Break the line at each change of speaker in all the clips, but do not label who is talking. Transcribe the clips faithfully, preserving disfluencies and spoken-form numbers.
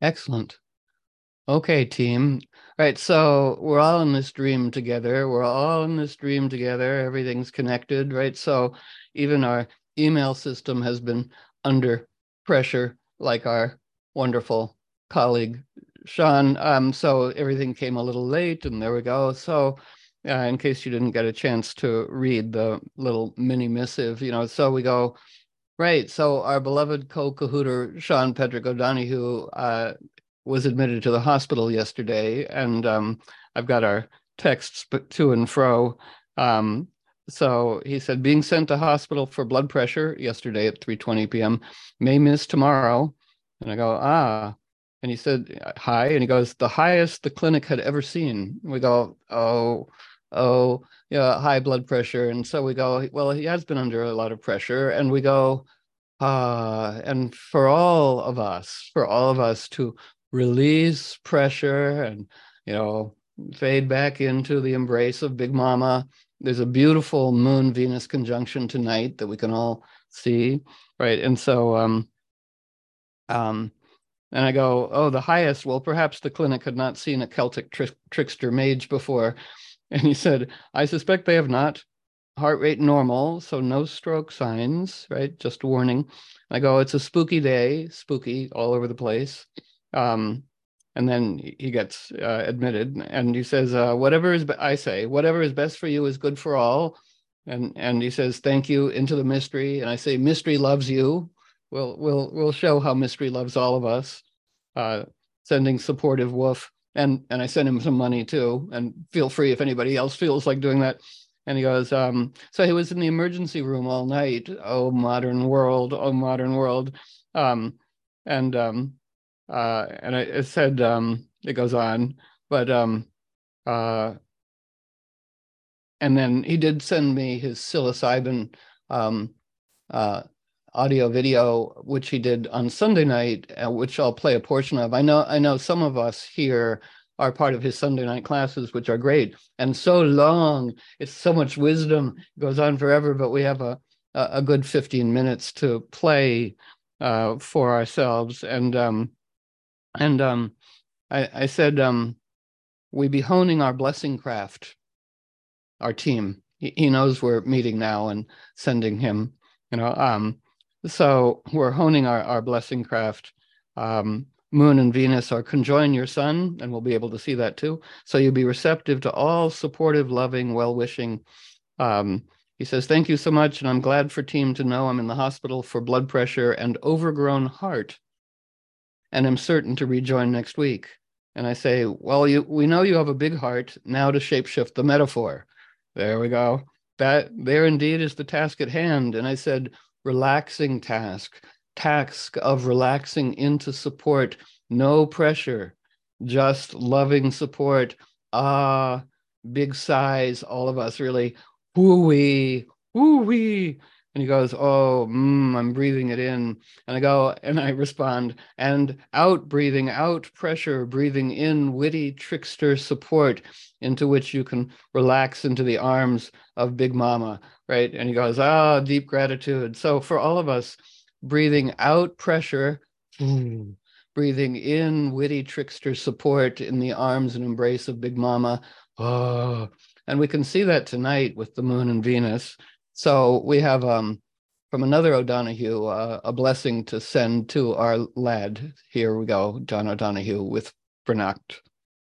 Excellent. Okay, team. Right, so we're all in this dream together. We're all in this dream together. Everything's connected, right? So even our email system has been under pressure, like our wonderful colleague Sean. Um, so everything came a little late, and there we go. So uh, in case you didn't get a chance to read the little mini missive, you know, so we go, right. So our beloved co-cahooter, Sean Patrick O'Donoghue, uh, was admitted to the hospital yesterday, and um, I've got our texts to and fro. Um, so he said, being sent to hospital for blood pressure yesterday at three twenty p m, may miss tomorrow. And I go, ah. And he said, hi. And he goes, the highest the clinic had ever seen. We go, oh, oh, yeah, high blood pressure. And so we go, well, he has been under a lot of pressure. And we go, uh, and for all of us, for all of us to release pressure and, you know, fade back into the embrace of Big Mama. There's a beautiful Moon Venus conjunction tonight that we can all see, right? And so, um, um, and I go, oh, the highest. Well, perhaps the clinic had not seen a Celtic tri trickster mage before. And he said, I suspect they have not. Heart rate normal, so no stroke signs, right? Just warning. I go, it's a spooky day, spooky all over the place. Um, and then he gets uh, admitted, and he says, uh, whatever is, I say, whatever is best for you is good for all. And and he says, thank you, into the mystery. And I say, mystery loves you. We'll we'll we'll show how mystery loves all of us. Uh, sending supportive woof. And and I sent him some money too. And feel free if anybody else feels like doing that. And he goes, um, so he was in the emergency room all night. Oh, modern world. Oh, modern world. Um, and um, uh, and I, it said, um, it goes on, but um, uh, and then he did send me his psilocybin um, uh, audio video, which he did on Sunday night, uh, which I'll play a portion of. I know, I know some of us here are part of his Sunday night classes, which are great and so long. It's so much wisdom, it goes on forever, but we have a a good fifteen minutes to play uh, for ourselves. And um, and um, I, I said, um, we be honing our blessing craft, our team. He, he knows we're meeting now and sending him, you know. Um, so we're honing our, our blessing craft. Um, Moon and Venus are conjoin your sun, and we'll be able to see that too. So you'll be receptive to all supportive, loving, well-wishing. Um, he says, thank you so much, and I'm glad for team to know I'm in the hospital for blood pressure and overgrown heart, and I'm certain to rejoin next week. And I say, well, you, we know you have a big heart, now to shapeshift the metaphor. There we go. That there indeed is the task at hand. And I said, relaxing task, task of relaxing into support, no pressure, just loving support. Ah, big sighs, all of us really, woo-wee, woo-wee. And he goes, oh, mm, I'm breathing it in. And I go, and I respond, and out, breathing out pressure, breathing in witty trickster support, into which you can relax into the arms of Big Mama, right? And he goes, ah, deep gratitude. So for all of us, breathing out pressure, breathing in witty trickster support in the arms and embrace of Big Mama. Oh, and we can see that tonight with the Moon and Venus. So we have um, from another O'Donoghue, uh, a blessing to send to our lad. Here we go, John O'Donoghue with Bernacht.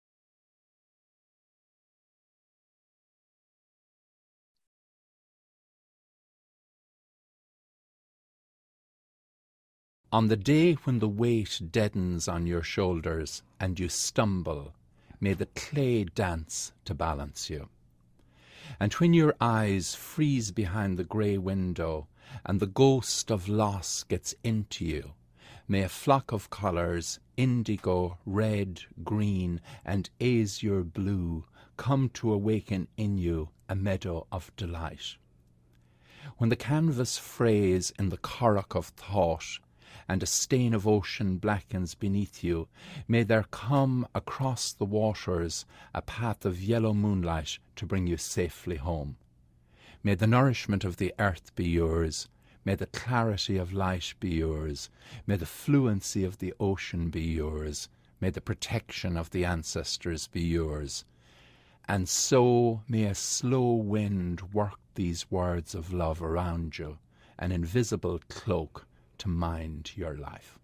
On the day when the weight deadens on your shoulders and you stumble, may the clay dance to balance you. And when your eyes freeze behind the grey window and the ghost of loss gets into you, may a flock of colours, indigo, red, green, and azure blue, come to awaken in you a meadow of delight. When the canvas frays in the currach of thought, and a stain of ocean blackens beneath you, may there come across the waters a path of yellow moonlight to bring you safely home. May the nourishment of the earth be yours, May the clarity of light be yours. May the fluency of the ocean be yours. May the protection of the ancestors be yours. And so may a slow wind work these words of love around you, an invisible cloak to mind your life.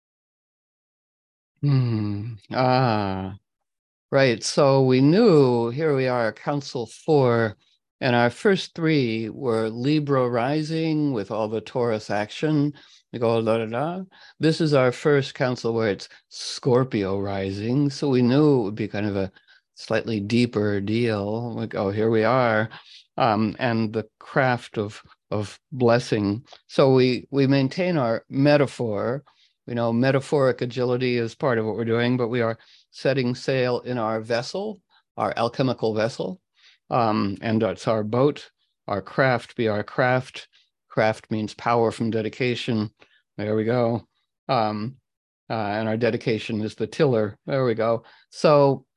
Hmm. Ah, right. So we knew, here we are, Council Four, and our first three were Libra rising with all the Taurus action. We go da da da. This is our first council where it's Scorpio rising. So we knew it would be kind of a slightly deeper deal. Like, oh, here we are. Um, and the craft of of blessing. So we we maintain our metaphor. We know metaphoric agility is part of what we're doing, but we are setting sail in our vessel, our alchemical vessel. Um, and it's our boat, our craft be our craft. Craft means power from dedication. There we go. Um, uh, and our dedication is the tiller. There we go. So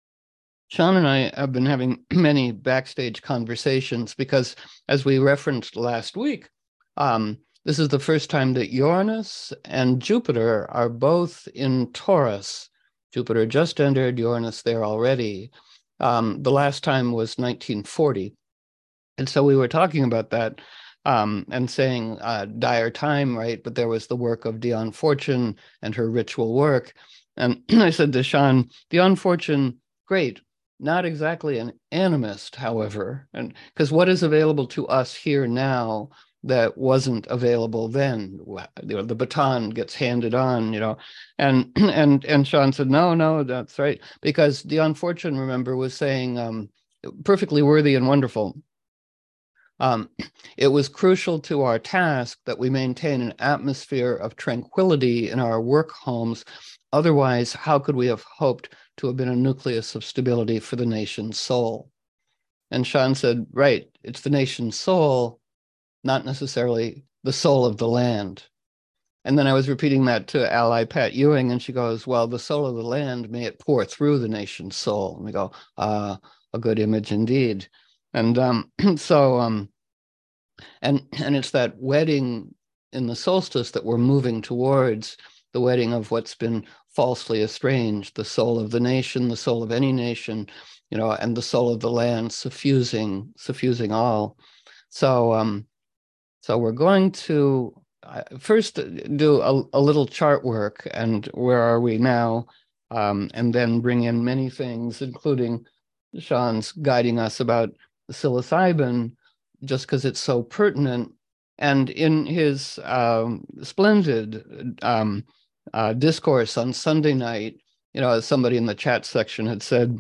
Sean and I have been having many backstage conversations because, as we referenced last week, um, this is the first time that Uranus and Jupiter are both in Taurus. Jupiter just entered, Uranus there already. Um, the last time was nineteen forty. And so we were talking about that um, and saying uh, dire time, right? But there was the work of Dion Fortune and her ritual work. And I said to Sean, Dion Fortune, great. Not exactly an animist, however, and because what is available to us here now that wasn't available then? You know, the baton gets handed on, you know, and and and Sean said, no, no, that's right, because Dion Fortune, remember, was saying um, perfectly worthy and wonderful. Um, it was crucial to our task that we maintain an atmosphere of tranquility in our work homes. Otherwise, how could we have hoped to have been a nucleus of stability for the nation's soul? And Sean said, right, it's the nation's soul, not necessarily the soul of the land. And then I was repeating that to ally Pat Ewing, and she goes, well, the soul of the land, may it pour through the nation's soul. And we go, ah, a good image indeed. And um, so, um, and and it's that wedding in the solstice that we're moving towards, the wedding of what's been falsely estranged, the soul of the nation, the soul of any nation, you know, and the soul of the land, suffusing, suffusing all. So, um, so we're going to uh, first do a, a little chart work, and where are we now, um, and then bring in many things, including Sean's guiding us about psilocybin, just because it's so pertinent. And in his um, splendid um, uh, discourse on Sunday night, you know, as somebody in the chat section had said,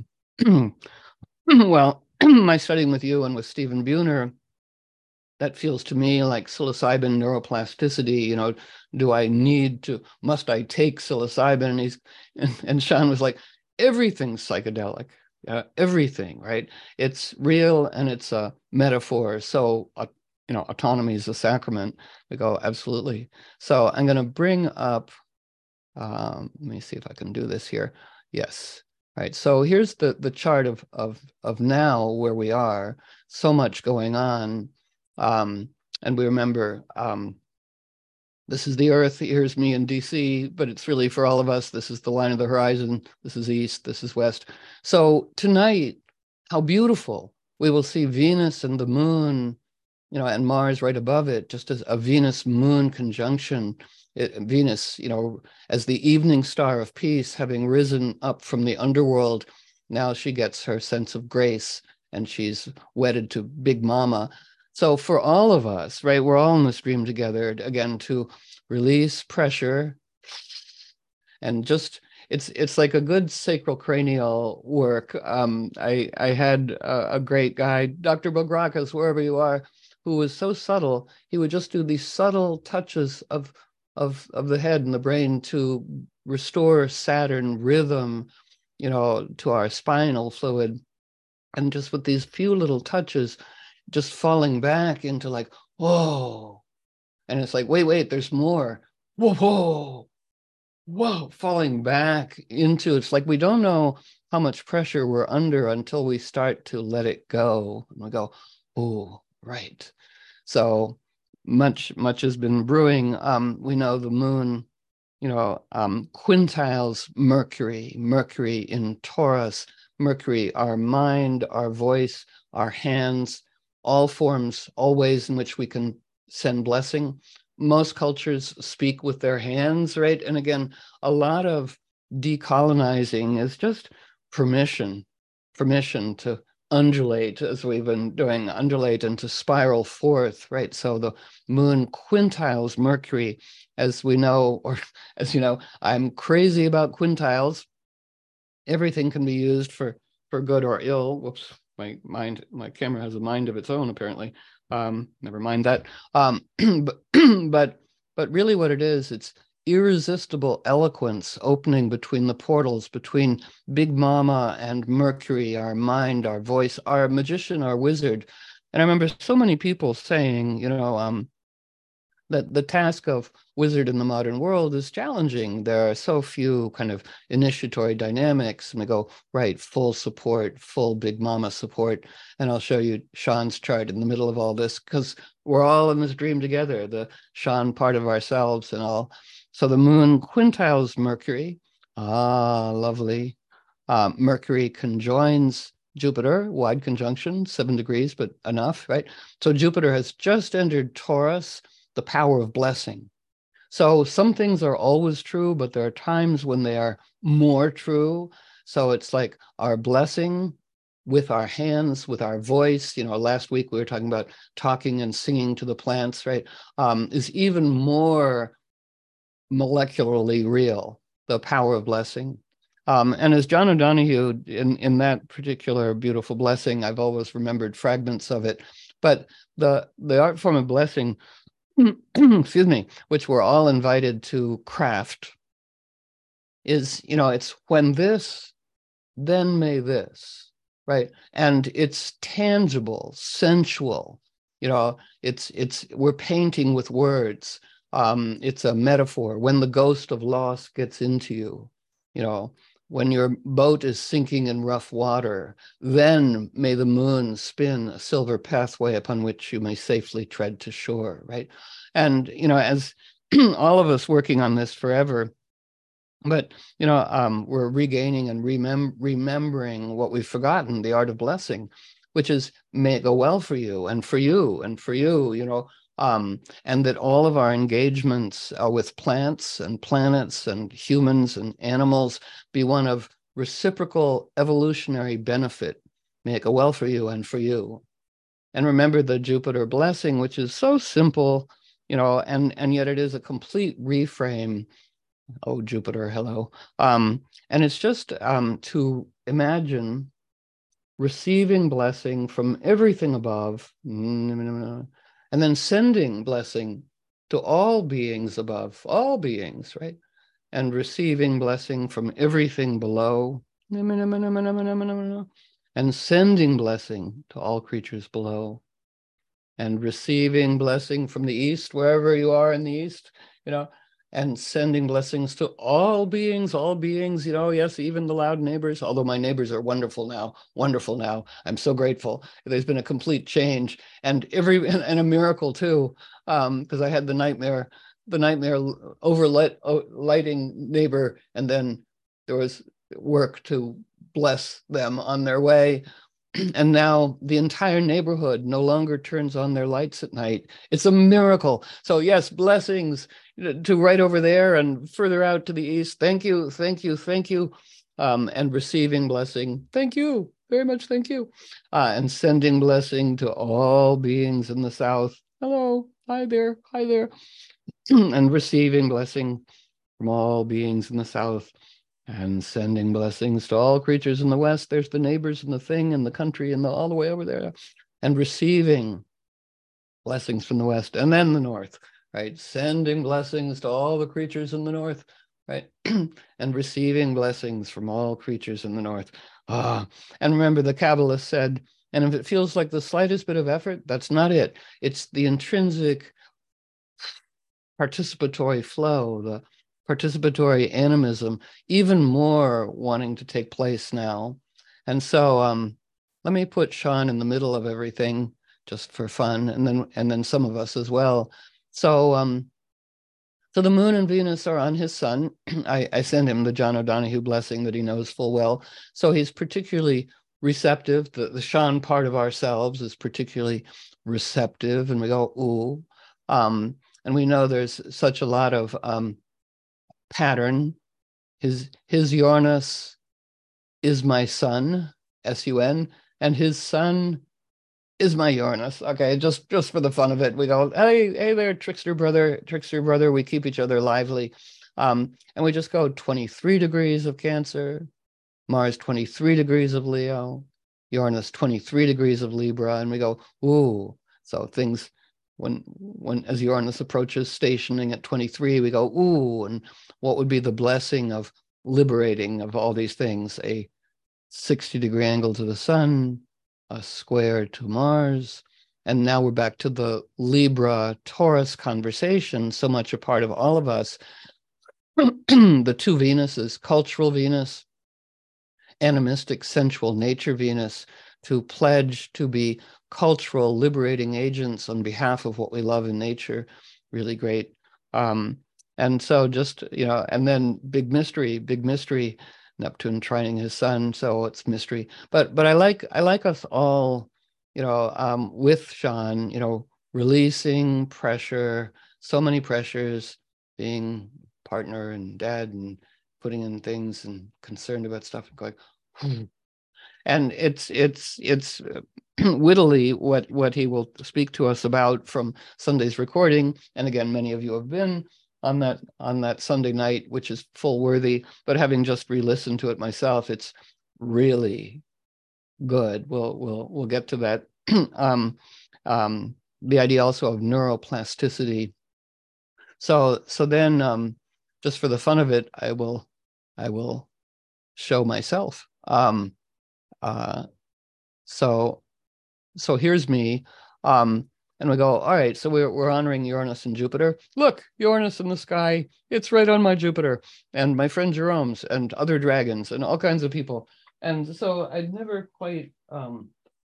well, my studying with you and with Stephen Buhner, that feels to me like psilocybin neuroplasticity. You know, do I need to, must I take psilocybin? And he's, and, and Sean was like, everything's psychedelic. Uh, everything, right? It's real and it's a metaphor. So, uh, you know, autonomy is a sacrament. We go, absolutely. So I'm going to bring up, um, let me see if I can do this here. Yes. Right. So here's the, the chart of, of, of now where we are, so much going on. Um, and we remember, um, this is the Earth, here's me in D C, but it's really for all of us. This is the line of the horizon. This is East, this is West. So tonight, how beautiful. We will see Venus and the moon, you know, and Mars right above it, just as a Venus-moon conjunction. It, Venus, you know, as the evening star of peace, having risen up from the underworld, now she gets her sense of grace and she's wedded to Big Mama. So for all of us, right, we're all in this dream together, again, to release pressure and just, it's it's like a good sacral cranial work. Um, I, I had a, a great guy, Doctor Bograkas, wherever you are, who was so subtle. He would just do these subtle touches of, of, of the head and the brain to restore Saturn rhythm, you know, to our spinal fluid. And just with these few little touches, just falling back into like, whoa. And it's like, wait, wait, there's more. Whoa, whoa, whoa, falling back into, it's like we don't know how much pressure we're under until we start to let it go. And we go, oh, right. So much, much has been brewing. Um, we know the moon, you know, um, quintiles Mercury, Mercury in Taurus, Mercury, our mind, our voice, our hands, all forms, all ways in which we can send blessing. Most cultures speak with their hands, right? And again, a lot of decolonizing is just permission, permission to undulate, as we've been doing, undulate and to spiral forth, right? So the moon quintiles Mercury, as we know, or as you know, I'm crazy about quintiles. Everything can be used for for good or ill. Whoops, my mind, my camera has a mind of its own, apparently. Um, never mind that. Um, but but but really, what it is, it's irresistible eloquence opening between the portals between Big Mama and Mercury, our mind, our voice, our magician, our wizard. And I remember so many people saying, you know, um, that the task of wizard in the modern world is challenging. There are so few kind of initiatory dynamics. And we go, right, full support, full Big Mama support. And I'll show you Sean's chart in the middle of all this, because we're all in this dream together, the Sean part of ourselves and all. So the moon quintiles Mercury. Ah, lovely. Uh, Mercury conjoins Jupiter, wide conjunction, seven degrees, but enough, right? So Jupiter has just entered Taurus, the power of blessing. So some things are always true, but there are times when they are more true. So it's like our blessing with our hands, with our voice. You know, last week we were talking about talking and singing to the plants, right? Um, is even more molecularly real, the power of blessing. Um, and as John O'Donohue, in, in that particular beautiful blessing, I've always remembered fragments of it, but the, the art form of blessing, excuse me, which we're all invited to craft, is, you know, it's when this, then may this, right? And it's tangible, sensual, you know, it's, it's, we're painting with words. Um, it's a metaphor. When the ghost of loss gets into you, you know, when your boat is sinking in rough water, then may the moon spin a silver pathway upon which you may safely tread to shore, right? And, you know, as all of us working on this forever, but, you know, um, we're regaining and remem remembering what we've forgotten, the art of blessing, which is may it go well for you and for you and for you, you know, um, and that all of our engagements uh, with plants and planets and humans and animals be one of reciprocal evolutionary benefit. May it go well for you and for you. And remember the Jupiter blessing, which is so simple, you know, and, and yet it is a complete reframe. Oh, Jupiter, hello. Um, and it's just um, to imagine receiving blessing from everything above, and then sending blessing to all beings above, all beings, right? And receiving blessing from everything below, and sending blessing to all creatures below, and receiving blessing from the east, wherever you are in the east, you know, and sending blessings to all beings, all beings, you know, yes, even the loud neighbors, although my neighbors are wonderful now, wonderful now. I'm so grateful. There's been a complete change and every, and, and a miracle too, because um, I had the nightmare, the nightmare overlight, lighting neighbor, and then there was work to bless them on their way. And now the entire neighborhood no longer turns on their lights at night. It's a miracle. So yes, blessings to right over there and further out to the east. Thank you, thank you, thank you. Um, and receiving blessing. Thank you, very much thank you. Uh, and sending blessing to all beings in the south. Hello, hi there, hi there. And receiving blessing from all beings in the south. And sending blessings to all creatures in the west. There's the neighbors and the thing and the country and the, all the way over there. And receiving blessings from the west and then the north, right? Sending blessings to all the creatures in the north, right? And receiving blessings from all creatures in the north. Ah, and remember the Kabbalist said, and if it feels like the slightest bit of effort, that's not it. It's the intrinsic participatory flow, the participatory animism, even more wanting to take place now. And so um, let me put Sean in the middle of everything just for fun, and then and then some of us as well. So um, so the moon and Venus are on his sun. I, I send him the John O'Donohue blessing that he knows full well. So he's particularly receptive. The, the Sean part of ourselves is particularly receptive, and we go, ooh. Um, and we know there's such a lot of um, pattern. His, his Uranus is my sun, S U N, and his sun is my Uranus. Okay, just just for the fun of it, we go, hey, hey there, trickster brother, trickster brother. We keep each other lively. Um, and we just go twenty-three degrees of Cancer, Mars twenty-three degrees of Leo, Uranus twenty-three degrees of Libra, and we go, ooh. So things, when when as Uranus approaches stationing at twenty-three, we go, ooh, and what would be the blessing of liberating of all these things? A sixty degree angle to the sun, a square to Mars. And now we're back to the Libra Taurus conversation, so much a part of all of us. The two Venuses, cultural Venus, animistic, sensual nature Venus, to pledge to be cultural liberating agents on behalf of what we love in nature. Really great. Um, and so just, you know, and then big mystery, big mystery, Neptune trining his sun, so it's mystery. But but I like I like us all, you know, um, with Sean, you know, releasing pressure, so many pressures, being partner and dad and putting in things and concerned about stuff and going, hmm. And it's it's it's wittily what what he will speak to us about from Sunday's recording. And again, many of you have been on that on that Sunday night, which is full worthy, but having just re-listened to it myself, it's really good. We'll we'll we'll get to that. um, um, the idea also of neuroplasticity. So so then um, just for the fun of it, I will I will show myself. Um, uh, so so here's me. Um, and we go, all right, so we're, we're honoring Uranus and Jupiter. Look, Uranus in the sky, it's right on my Jupiter, and my friend Jerome's, and other dragons, and all kinds of people. And so I'd never quite um,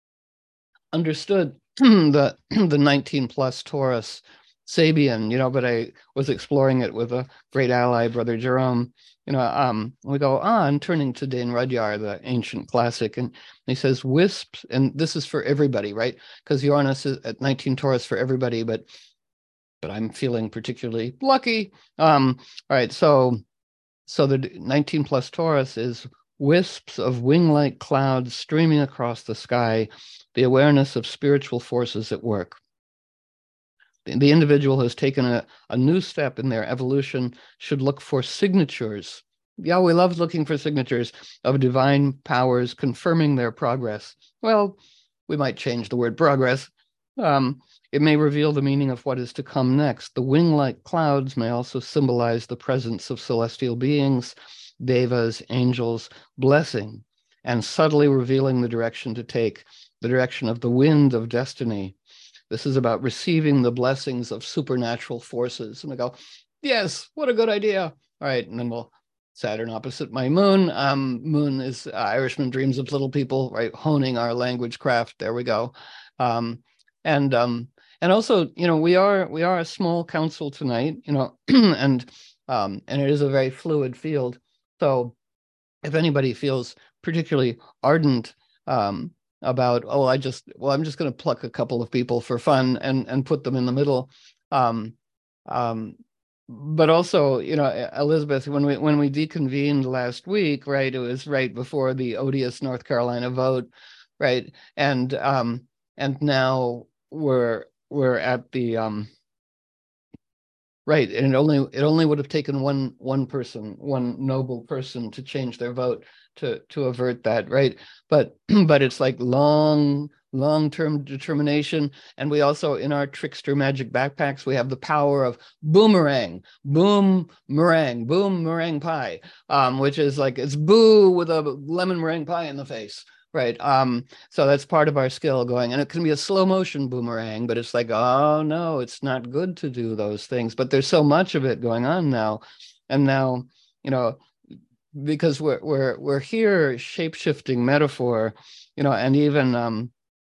understood the the nineteen plus Taurus Sabian, you know, but I was exploring it with a great ally, Brother Jerome. You know, um, we go on, turning to Dane Rudyard, the ancient classic, and he says wisps, and this is for everybody, right? Because Uranus is at nineteen Taurus for everybody, but but I'm feeling particularly lucky. Um, all right, so so the nineteen plus Taurus is wisps of wing-like clouds streaming across the sky, the awareness of spiritual forces at work. The, the individual who has taken a, a new step in their evolution should look for signatures. Yahweh loves looking for signatures of divine powers confirming their progress. Well, we might change the word progress. Um, it may reveal the meaning of what is to come next. The wing-like clouds may also symbolize the presence of celestial beings, devas, angels, blessing, and subtly revealing the direction to take, the direction of the wind of destiny. This is about receiving the blessings of supernatural forces. And I go, yes, what a good idea. All right, and then we'll Saturn opposite my moon. Um, moon is uh, Irishman dreams of little people, right? Honing our language craft. There we go. Um, and um, and also, you know, we are we are a small council tonight, you know, and um, and it is a very fluid field. So if anybody feels particularly ardent um, about, oh, I just, well, I'm just going to pluck a couple of people for fun and and put them in the middle. Um, um, but also, you know, Elizabeth, when we when we deconvened last week, right, it was right before the odious North Carolina vote, right, and um, and now we're we're at the um, right, and it only it only would have taken one one person, one noble person to change their vote to to avert that, right? But but it's like long long-term determination, and we also in our trickster magic backpacks we have the power of boomerang, boom meringue, boom meringue pie, um, which is like it's boo with a lemon meringue pie in the face. Right. Um, so that's part of our skill going, and it can be a slow motion boomerang, but it's like, oh no, it's not good to do those things. But there's so much of it going on now. And now, you know, because we're we're we're here shape-shifting metaphor, you know, and even um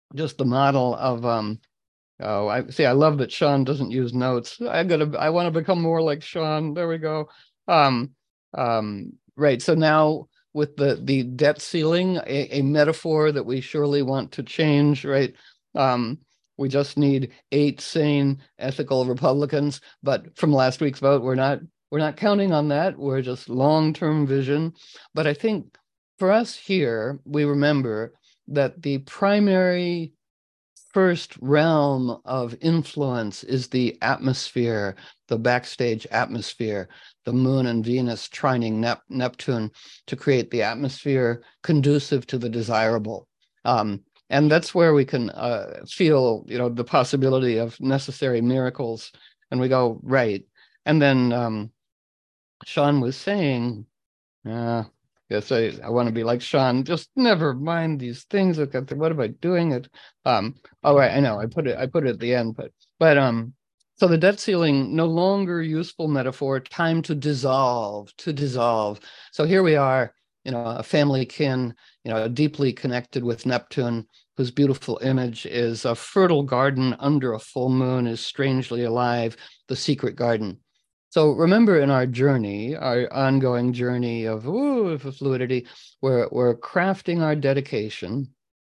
just the model of um oh I see I love that Sean doesn't use notes. I gotta I want to become more like Sean. There we go. Um um right. So now with the the debt ceiling, a, a metaphor that we surely want to change, right? Um we just need eight sane, ethical Republicans, but from last week's vote, we're not we're not counting on that. We're just long-term vision. But I think for us here, we remember that the primary first realm of influence is the atmosphere, the backstage atmosphere, the moon and Venus trining Nep Neptune to create the atmosphere conducive to the desirable. Um, and that's where we can uh, feel, you know, the possibility of necessary miracles. And we go, right. And then um, Sean was saying, uh, yes, I, I want to be like Sean. Just never mind these things. Look at the, what am I doing? It. Um. All right. I know. I put it. I put it at the end. But but um. So the debt ceiling, no longer useful metaphor. Time to dissolve. To dissolve. So here we are. You know, a family kin. You know, deeply connected with Neptune, whose beautiful image is a fertile garden under a full moon is strangely alive. The secret garden. So remember in our journey, our ongoing journey of, ooh, of fluidity, we're, we're crafting our dedication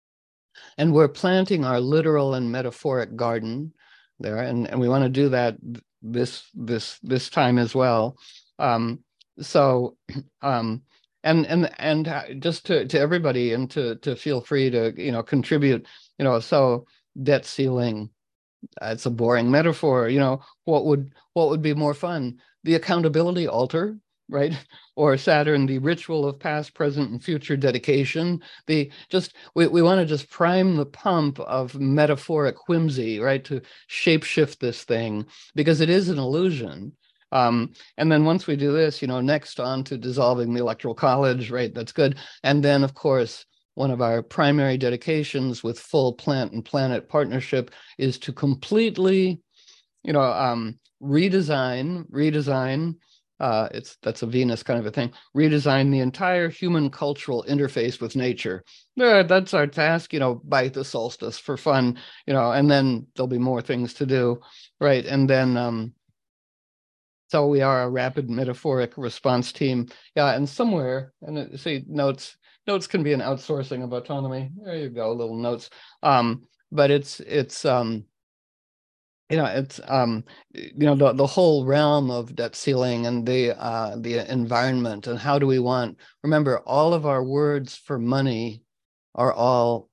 and we're planting our literal and metaphoric garden there. And, and we want to do that this, this, this time as well. Um, so, um, and, and, and just to, to everybody and to, to feel free to, you know, contribute, you know, so debt ceiling, it's a boring metaphor. You know, what would what would be more fun? The accountability altar, right? Or Saturn, the ritual of past, present, and future dedication. The just we, we want to just prime the pump of metaphoric whimsy, right? To shapeshift this thing because it is an illusion. Um, and then once we do this, you know, next on to dissolving the electoral college, right? That's good. And then, of course, one of our primary dedications with full plant and planet partnership is to completely, you know, um, redesign, redesign. Uh, it's that's a Venus kind of a thing. Redesign the entire human cultural interface with nature. Yeah, that's our task, you know, by the solstice for fun, you know, and then there'll be more things to do, right? And then, um, so we are a rapid metaphoric response team. Yeah, and somewhere, and it, see, notes notes can be an outsourcing of autonomy. There you go, little notes. Um, but it's it's um, you know it's um, you know the the whole realm of debt ceiling and the uh, the environment and how do we want. Remember, all of our words for money are all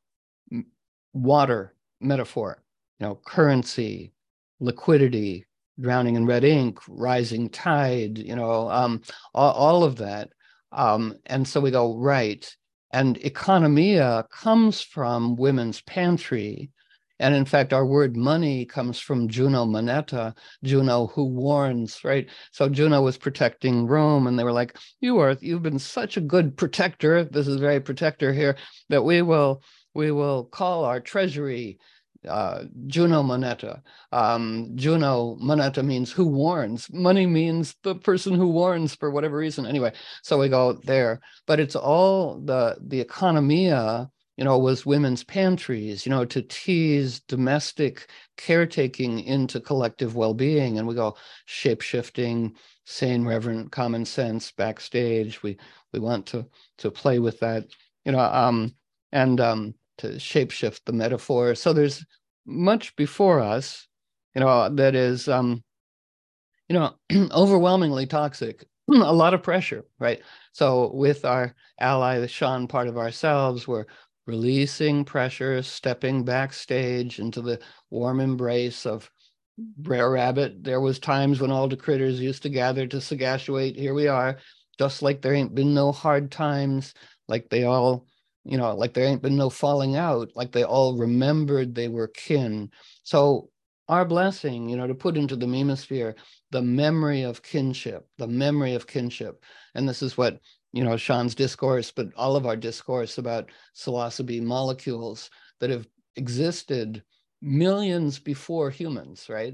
water metaphor. You know, currency, liquidity, drowning in red ink, rising tide, you know, um, all, all of that. Um, and so we go, right. And economia comes from women's pantry. And in fact, our word money comes from Juno Moneta, Juno who warns, right? So Juno was protecting Rome, and they were like, you are, you've been such a good protector. This is very protector here, that we will, we will call our treasury uh, Juno Moneta. Um, Juno Moneta means who warns. Money means the person who warns for whatever reason. Anyway, so we go there, but it's all the the economia, you know, was women's pantries, you know, to tease domestic caretaking into collective well-being. And we go shape-shifting, sane, reverent, common sense backstage. We we want to to play with that, you know, um, and um, to shapeshift the metaphor. So there's much before us, you know, that is, um, you know, overwhelmingly toxic, a lot of pressure, right? So with our ally, the Sean part of ourselves, we're releasing pressure, stepping backstage into the warm embrace of Brer Rabbit. There was times when all the critters used to gather to sagactuate. Here we are, just like there ain't been no hard times, like they all, you know, like there ain't been no falling out, like they all remembered they were kin. So our blessing, you know, to put into the memosphere, the memory of kinship, the memory of kinship. And this is what, you know, Sean's discourse, but all of our discourse about psilocybe molecules that have existed millions before humans, right?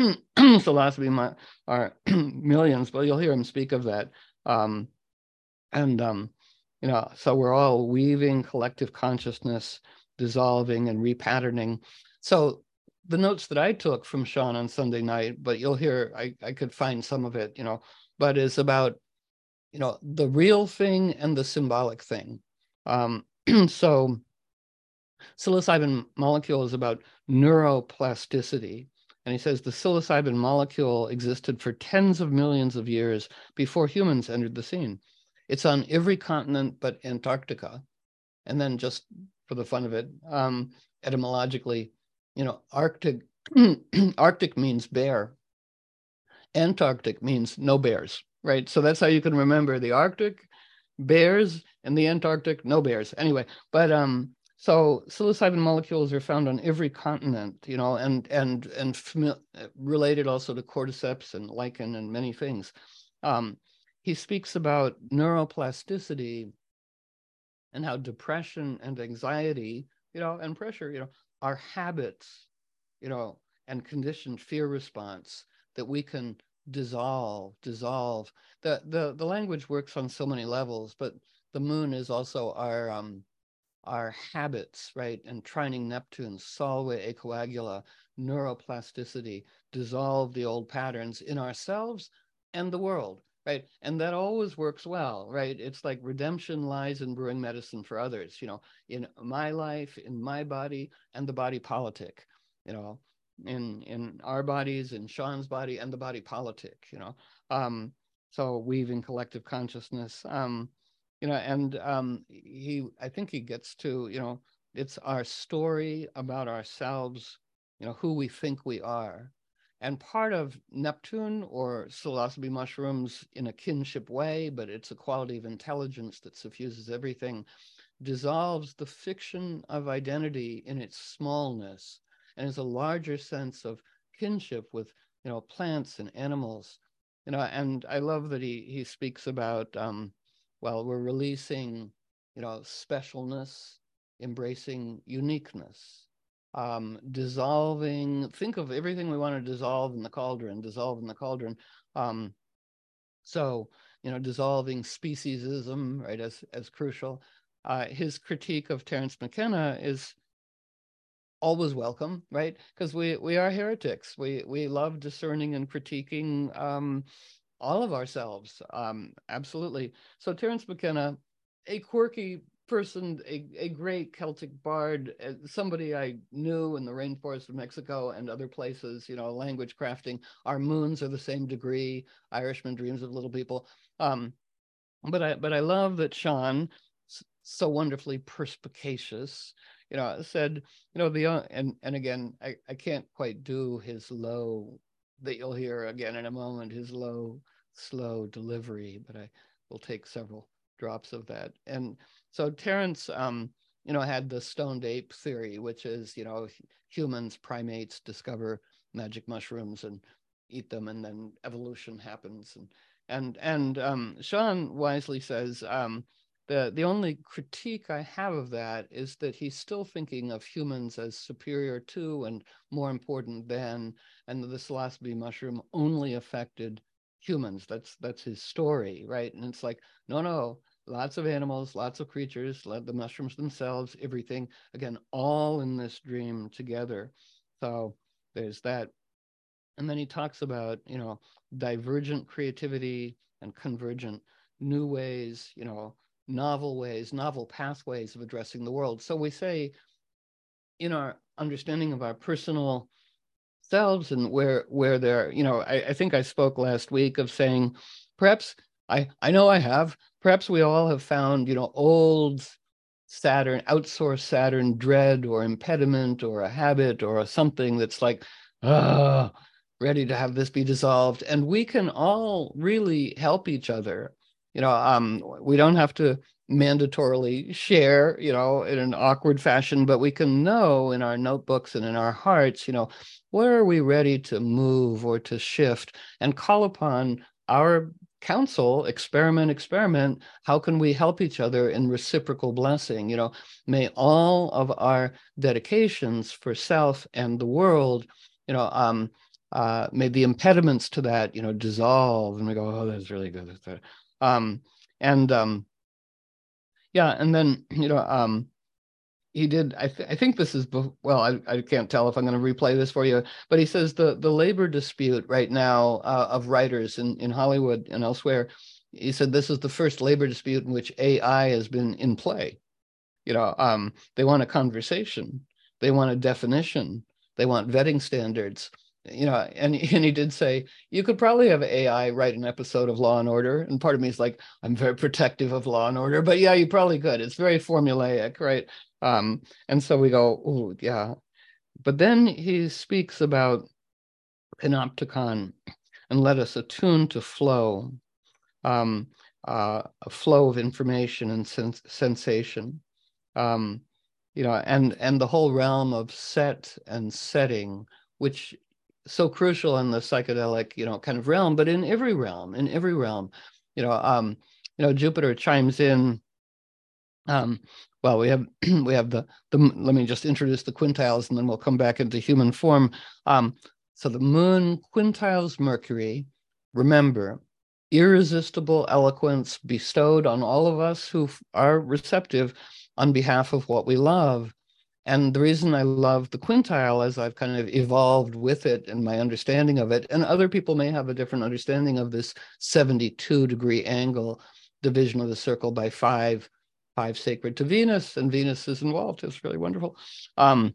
Psilocybe are millions, but you'll hear him speak of that. Um, and, um, you know, so we're all weaving collective consciousness dissolving and repatterning. So the notes that I took from Sean on Sunday night, but you'll hear, I, I could find some of it, you know, but is about, you know, the real thing and the symbolic thing. Um, so psilocybin molecule is about neuroplasticity. And he says the psilocybin molecule existed for tens of millions of years before humans entered the scene. It's on every continent but Antarctica. And then just for the fun of it, um, etymologically, you know, Arctic, Arctic means bear. Antarctic means no bears, right? So that's how you can remember the Arctic, bears, and the Antarctic, no bears. Anyway, but um, so psilocybin molecules are found on every continent, you know, and and and related also to cordyceps and lichen and many things. Um, he speaks about neuroplasticity and how depression and anxiety, you know, and pressure, you know, are habits, you know, and conditioned fear response that we can dissolve, dissolve. The the the language works on so many levels, but the moon is also our um our habits, right? And trining Neptune, Solve Ecoagula, neuroplasticity, dissolve the old patterns in ourselves and the world, right? And that always works well, right? It's like redemption lies in brewing medicine for others, you know, in my life, in my body, and the body politic, you know, in in our bodies, in Sean's body, and the body politic, you know. Um, so weaving collective consciousness. Um, you know, and um, he, I think he gets to, you know, it's our story about ourselves, you know, who we think we are. And part of Neptune or psilocybe mushrooms in a kinship way, but it's a quality of intelligence that suffuses everything, dissolves the fiction of identity in its smallness and is a larger sense of kinship with, you know, plants and animals. You know, and I love that he he speaks about um, well, we're releasing, you know, specialness, embracing uniqueness, um, dissolving, think of everything we want to dissolve in the cauldron, dissolve in the cauldron. Um, so, you know, dissolving speciesism, right, as, as crucial. Uh, his critique of Terence McKenna is always welcome, right? Because we we are heretics. We we love discerning and critiquing um, all of ourselves. Um, absolutely. So Terence McKenna, a quirky person, a, a great Celtic bard, uh, somebody I knew in the rainforest of Mexico and other places, you know, language crafting. Our moons are the same degree. Irishman dreams of little people. Um, but I but I love that Sean, so wonderfully perspicacious, you know, said, you know, the uh, and and again, I, I can't quite do his low that you'll hear again in a moment, his low, slow delivery, but I will take several drops of that. And so Terence, um, you know, had the stoned ape theory, which is, you know, humans, primates discover magic mushrooms and eat them, and then evolution happens. And and and um, Sean wisely says, um, the the only critique I have of that is that he's still thinking of humans as superior to and more important than, and the psilocybe mushroom only affected humans. That's that's his story, right? And it's like, no, no, lots of animals, lots of creatures, the mushrooms themselves, everything, again, all in this dream together. So there's that. And then he talks about, you know, divergent creativity and convergent new ways, you know, novel ways, novel pathways of addressing the world. So we say in our understanding of our personal selves and where where they're, you know, I, I think I spoke last week of saying, perhaps I I know I have, perhaps we all have found, you know, old Saturn, outsourced Saturn dread or impediment or a habit or a something that's like, ah, ready to have this be dissolved. And we can all really help each other. You know, um, we don't have to mandatorily share, you know, in an awkward fashion, but we can know in our notebooks and in our hearts, you know, where are we ready to move or to shift, and call upon our counsel, experiment, experiment. How can we help each other in reciprocal blessing? You know, may all of our dedications for self and the world, you know, um, uh, may the impediments to that, you know, dissolve, and we go, oh, that's really good. That's good. Um, and um, yeah, and then, you know, um, he did. I, th I think this is, well, I, I can't tell if I'm going to replay this for you, but he says the, the labor dispute right now uh, of writers in, in Hollywood and elsewhere, he said this is the first labor dispute in which A I has been in play. You know, um, they want a conversation, they want a definition, they want vetting standards. You know, and, and he did say, you could probably have A I write an episode of Law and Order. And part of me is like, I'm very protective of Law and Order, but yeah, you probably could. It's very formulaic, right? Um, and so we go, oh, yeah. But then he speaks about panopticon and let us attune to flow, um, uh, a flow of information and sens sensation. Um, you know, and and the whole realm of set and setting, which so crucial in the psychedelic, you know, kind of realm, but in every realm, in every realm, you know, um, you know, Jupiter chimes in. Um, well, we have we have the the. Let me just introduce the quintiles, and then we'll come back into human form. Um, so the moon quintiles Mercury. Remember, irresistible eloquence bestowed on all of us who are receptive on behalf of what we love. And the reason I love the quintile is I've kind of evolved with it and my understanding of it. And other people may have a different understanding of this seventy-two degree angle, division of the circle by five, five sacred to Venus, and Venus is involved. It's really wonderful. Um,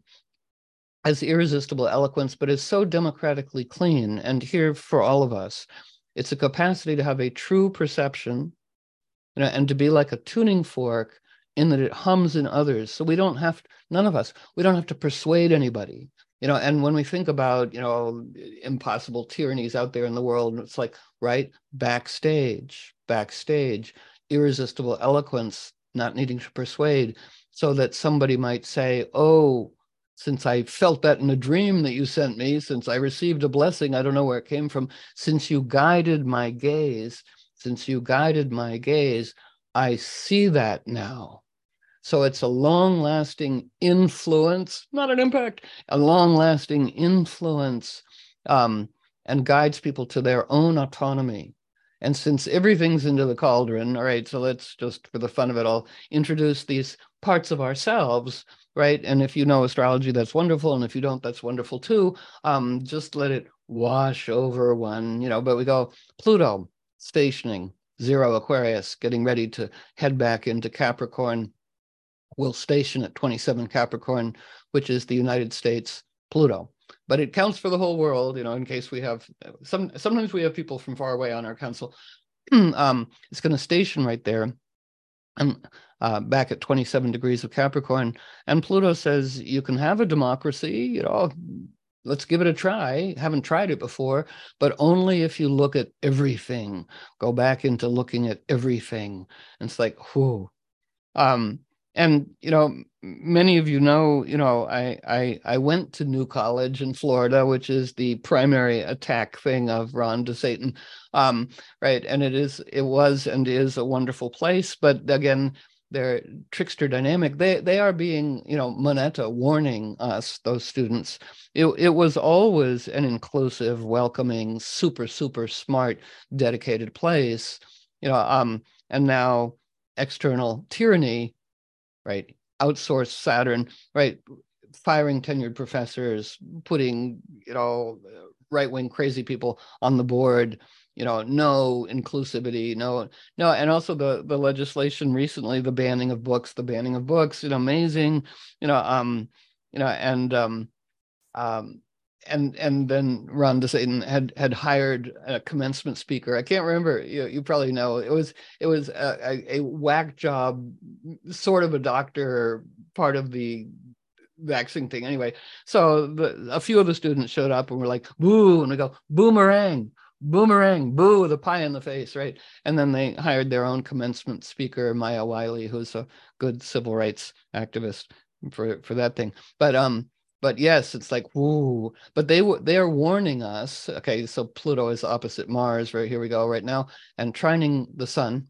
as irresistible eloquence, but is so democratically clean. And here for all of us, it's a capacity to have a true perception, you know, and to be like a tuning fork in that it hums in others. So we don't have, none of us, we don't have to persuade anybody, you know, and when we think about, you know, impossible tyrannies out there in the world, it's like, right, backstage, backstage, irresistible eloquence, not needing to persuade, so that somebody might say, oh, since I felt that in a dream that you sent me, since I received a blessing, I don't know where it came from, since you guided my gaze, since you guided my gaze, I see that now. So it's a long-lasting influence, not an impact, a long-lasting influence, um, and guides people to their own autonomy. And since everything's into the cauldron, all right, so let's just, for the fun of it all, introduce these parts of ourselves, right? And if you know astrology, that's wonderful. And if you don't, that's wonderful too. Um, just let it wash over one, you know, but we go, Pluto, stationing, zero Aquarius, getting ready to head back into Capricorn, will station at twenty-seven Capricorn, which is the United States Pluto. But it counts for the whole world, you know, in case we have, some. sometimes we have people from far away on our council. um, it's going to station right there, and uh, back at twenty-seven degrees of Capricorn. And Pluto says, you can have a democracy, you know, let's give it a try. Haven't tried it before, but only if you look at everything. Go back into looking at everything. And it's like, whew. Um, and, you know, many of you know, you know, I, I, I went to New College in Florida, which is the primary attack thing of Ron DeSatan. Um, right. And it is, it was, and is a wonderful place. But again, their trickster dynamic, they, they are being, you know, Moneta warning us, those students. It, it was always an inclusive, welcoming, super, super smart, dedicated place, you know, um, and now external tyranny, right? Outsourced Saturn, right? Firing tenured professors, putting, you know, right-wing crazy people on the board, you know, no inclusivity, no, no, and also the the legislation recently, the banning of books, the banning of books, you know, amazing, you know, um, you know, and um, um, and and then Ron DeSatan had had hired a commencement speaker. I can't remember. You you probably know. It was it was a, a, a whack job, sort of a doctor, part of the vaccine thing. Anyway, so the, a few of the students showed up and were like, boo, and we go, boomerang, boomerang, boo, the pie in the face, right? And then they hired their own commencement speaker, Maya Wiley, who's a good civil rights activist for for that thing. But um. But yes, it's like, woo. But they they are warning us. Okay, so Pluto is opposite Mars, right? Here we go right now, and trining the sun,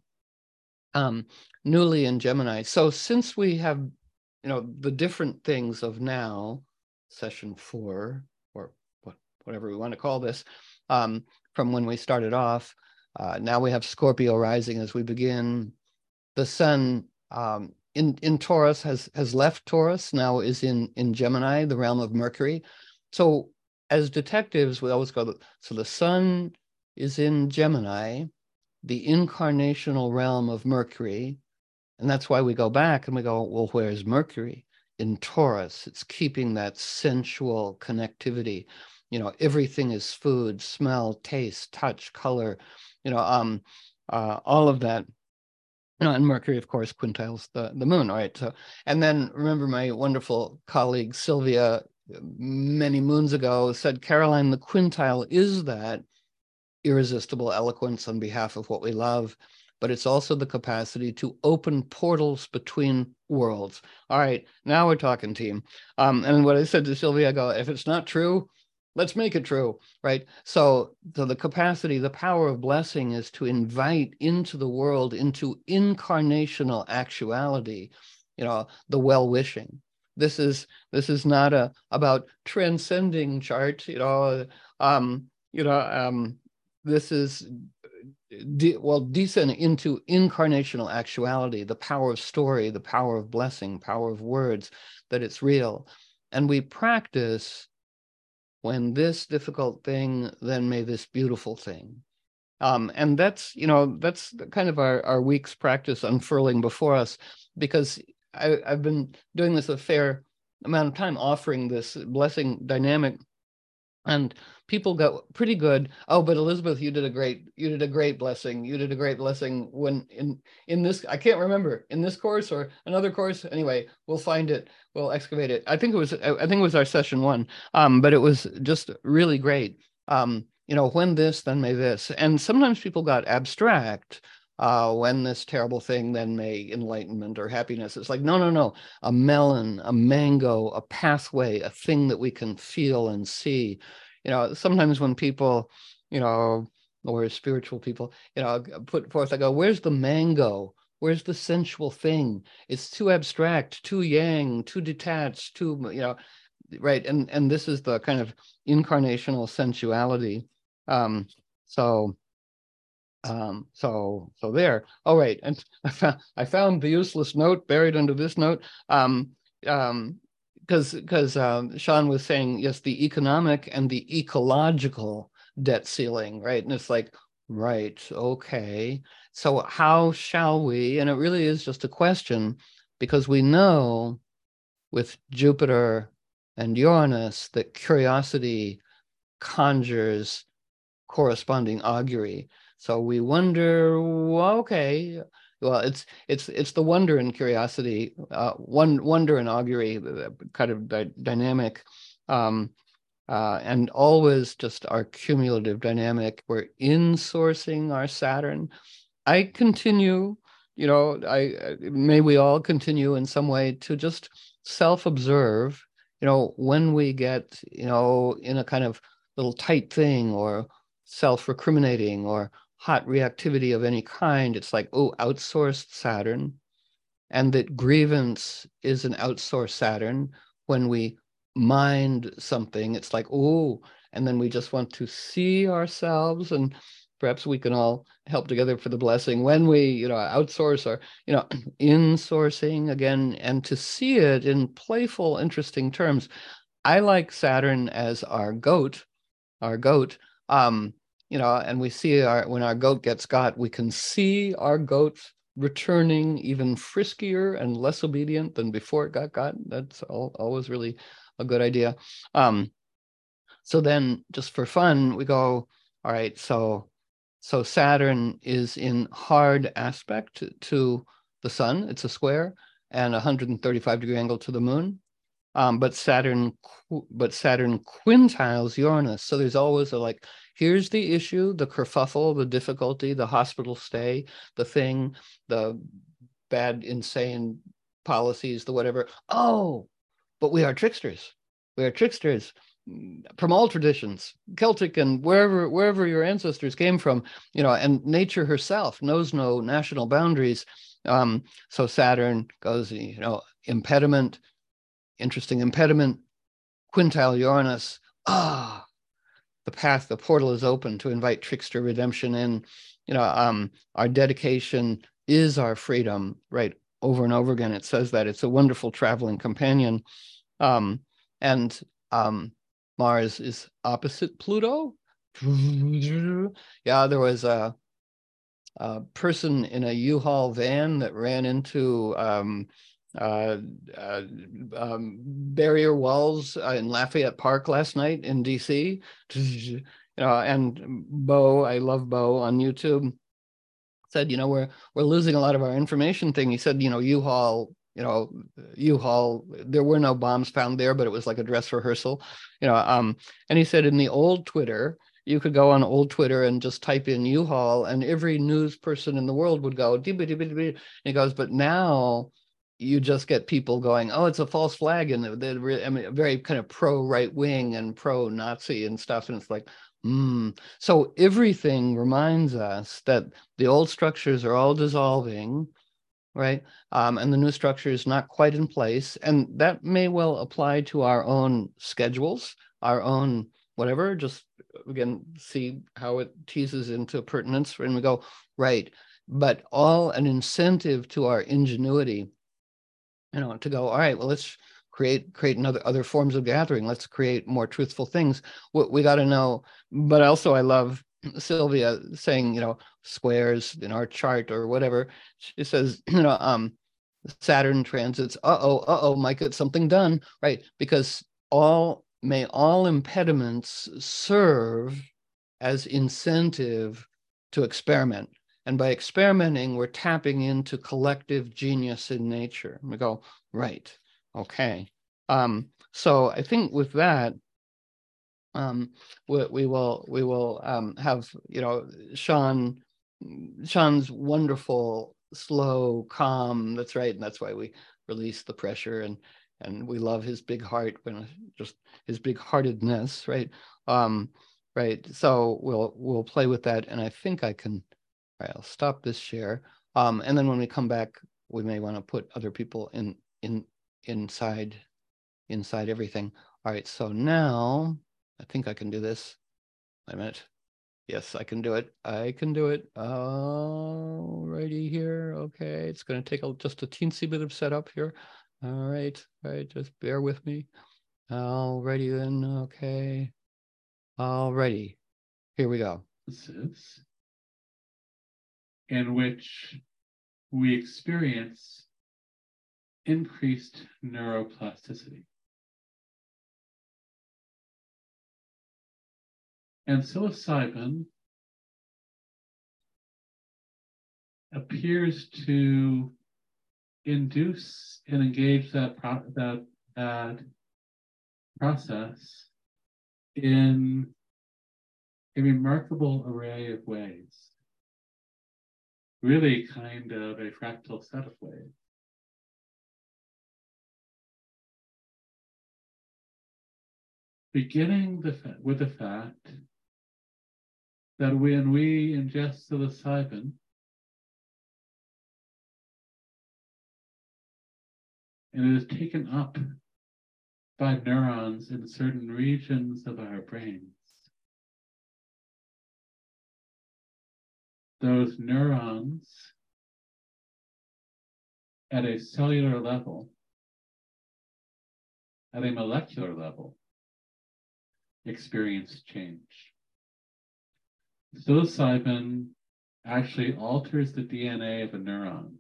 um, newly in Gemini. So since we have, you know, the different things of now, session four, or what, whatever we want to call this, um, from when we started off, uh, now we have Scorpio rising as we begin. The sun um, in, in Taurus, has, has left Taurus, now is in, in Gemini, the realm of Mercury. So as detectives, we always go, so the sun is in Gemini, the incarnational realm of Mercury. And that's why we go back and we go, well, where's Mercury? In Taurus. It's keeping that sensual connectivity. You know, everything is food, smell, taste, touch, color, you know, um, uh, all of that. You know, and Mercury, of course, quintiles the, the moon, all right? So, and then remember my wonderful colleague Sylvia many moons ago said, Caroline, the quintile is that irresistible eloquence on behalf of what we love, but it's also the capacity to open portals between worlds. All right, now we're talking, team. Um, and what I said to Sylvia, I go, if it's not true, let's make it true, right? So, so the capacity, the power of blessing is to invite into the world, into incarnational actuality, you know, the well-wishing. This is this is not a about transcending chart, you know, um, you know, um, this is de well descend into incarnational actuality, the power of story, the power of blessing, power of words, that it's real. And we practice when this difficult thing, then may this beautiful thing. Um, and that's, you know, that's kind of our, our week's practice unfurling before us, because I, I've been doing this a fair amount of time, offering this blessing dynamic, and people got pretty good. Oh, but Elizabeth, you did a great, you did a great blessing. You did a great blessing when in in this, I can't remember, in this course or another course. Anyway, we'll find it. We'll excavate it. I think it was, I think it was our session one. Um, but it was just really great. Um, you know, when this, then may this. And sometimes people got abstract. Uh, when this terrible thing, then may enlightenment or happiness. It's like, no, no, no. A melon, a mango, a pathway, a thing that we can feel and see. You know, sometimes when people, you know, or spiritual people, you know, put forth, I go, where's the mango? Where's the sensual thing? It's too abstract, too yang, too detached, too, you know, right. And and this is the kind of incarnational sensuality. Um, so um, so so there. Oh, right. And I found I found the useless note buried under this note. Um, um, because because um, Sean was saying, yes, the economic and the ecological debt ceiling, right? And it's like, right, okay. So how shall we? And it really is just a question, because we know with Jupiter and Uranus that curiosity conjures corresponding augury. So we wonder, well, okay, well, it's it's it's the wonder and curiosity, uh, one wonder and augury, kind of di dynamic, um, uh, and always just our cumulative dynamic. We're insourcing our Saturn. I continue, you know, I may we all continue in some way to just self-observe, you know, when we get, you know, in a kind of little tight thing or self-recriminating or hot reactivity of any kind. It's like, oh, outsourced Saturn. And that grievance is an outsourced Saturn. When we mind something, it's like, oh, and then we just want to see ourselves, and perhaps we can all help together for the blessing when we, you know, outsource or, you know, insourcing again, and to see it in playful, interesting terms. I like Saturn as our goat, our goat. Um, you know, and we see our, when our goat gets got, we can see our goat returning even friskier and less obedient than before it got got. That's all, always really a good idea. Um, so then just for fun, we go, all right, so so Saturn is in hard aspect to the sun. It's a square and a one hundred thirty-five degree angle to the moon. Um, but Saturn, but Saturn quintiles Uranus. So there's always a like, here's the issue, the kerfuffle, the difficulty, the hospital stay, the thing, the bad, insane policies, the whatever. Oh, but we are tricksters. We are tricksters from all traditions, Celtic and wherever wherever your ancestors came from, you know, and nature herself knows no national boundaries. Um, so Saturn goes, you know, impediment, interesting impediment, quintile Uranus. Ah, the path, the portal is open to invite trickster redemption in. You know, um, our dedication is our freedom, right? over and over again. It says that it's a wonderful traveling companion. Um, and um, Mars is opposite Pluto. Yeah, there was a, a person in a U-Haul van that ran into um, uh, uh, um, barrier walls uh, in Lafayette Park last night in D C. You know, and Bo, I love Bo on YouTube, said, you know, we're we're losing a lot of our information thing. He said, you know, U-Haul, you know, U-Haul, there were no bombs found there, but it was like a dress rehearsal, you know. Um, and he said in the old Twitter, you could go on old Twitter and just type in U-Haul, and every news person in the world would go, dibba, dibba, dibba. And he goes, but now you just get people going, oh, it's a false flag, and they're, they're I mean, very kind of pro right wing and pro Nazi and stuff, and it's like, mm. So everything reminds us that the old structures are all dissolving, right? Um, and the new structure is not quite in place. And that may well apply to our own schedules, our own whatever, just again, see how it teases into pertinence. And we go, right, but all an incentive to our ingenuity, you know, to go, all right, well, let's create create another other forms of gathering. Let's create more truthful things. We, we got to know. But also, I love Sylvia saying, you know, squares in our chart or whatever. She says, you know, um, Saturn transits. Uh oh, uh oh, might get something done, right? Because all may all impediments serve as incentive to experiment. And by experimenting, we're tapping into collective genius in nature. We go, right, okay. Um, so I think with that, um, we, we will we will um, have, you know, Sean, Sean's wonderful, slow, calm. That's right, and that's why we release the pressure, and and we love his big heart, when just his big heartedness, right? Um, right. So we'll we'll play with that, and I think I can. All right, I'll stop this share. Um, and then when we come back, we may want to put other people in in inside inside everything. All right, so now I think I can do this. Wait a minute. Yes, I can do it. I can do it. Alrighty here. Okay, it's going to take a, just a teensy bit of setup here. All right, all right, just bear with me. Alrighty then. Okay. Alrighty. Here we go.
In which we experience increased neuroplasticity. And psilocybin appears to induce and engage that, pro that, that process in a remarkable array of ways. Really kind of a fractal set of ways. Beginning the with the fact that when we ingest psilocybin, and it is taken up by neurons in certain regions of our brains, those neurons at a cellular level, at a molecular level, experience change. Psilocybin actually alters the D N A of a neuron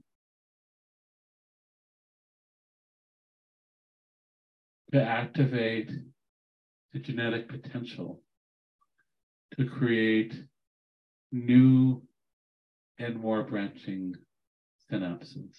to activate the genetic potential to create new and more branching synapses.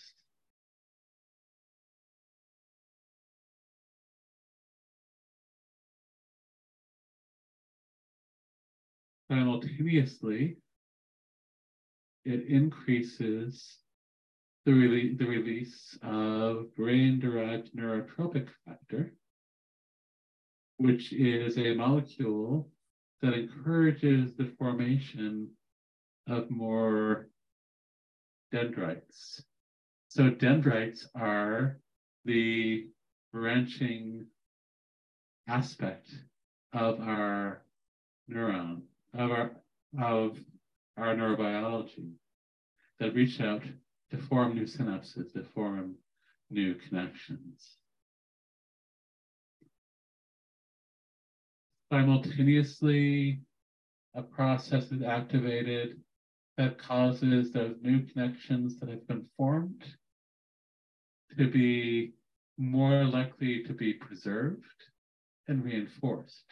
Simultaneously, it increases the, rele the release of brain-derived neurotropic factor, which is a molecule that encourages the formation of more dendrites. So dendrites are the branching aspect of our neuron, of our of our neurobiology, that reach out to form new synapses, to form new connections. Simultaneously, a process is activated that causes those new connections that have been formed to be more likely to be preserved and reinforced.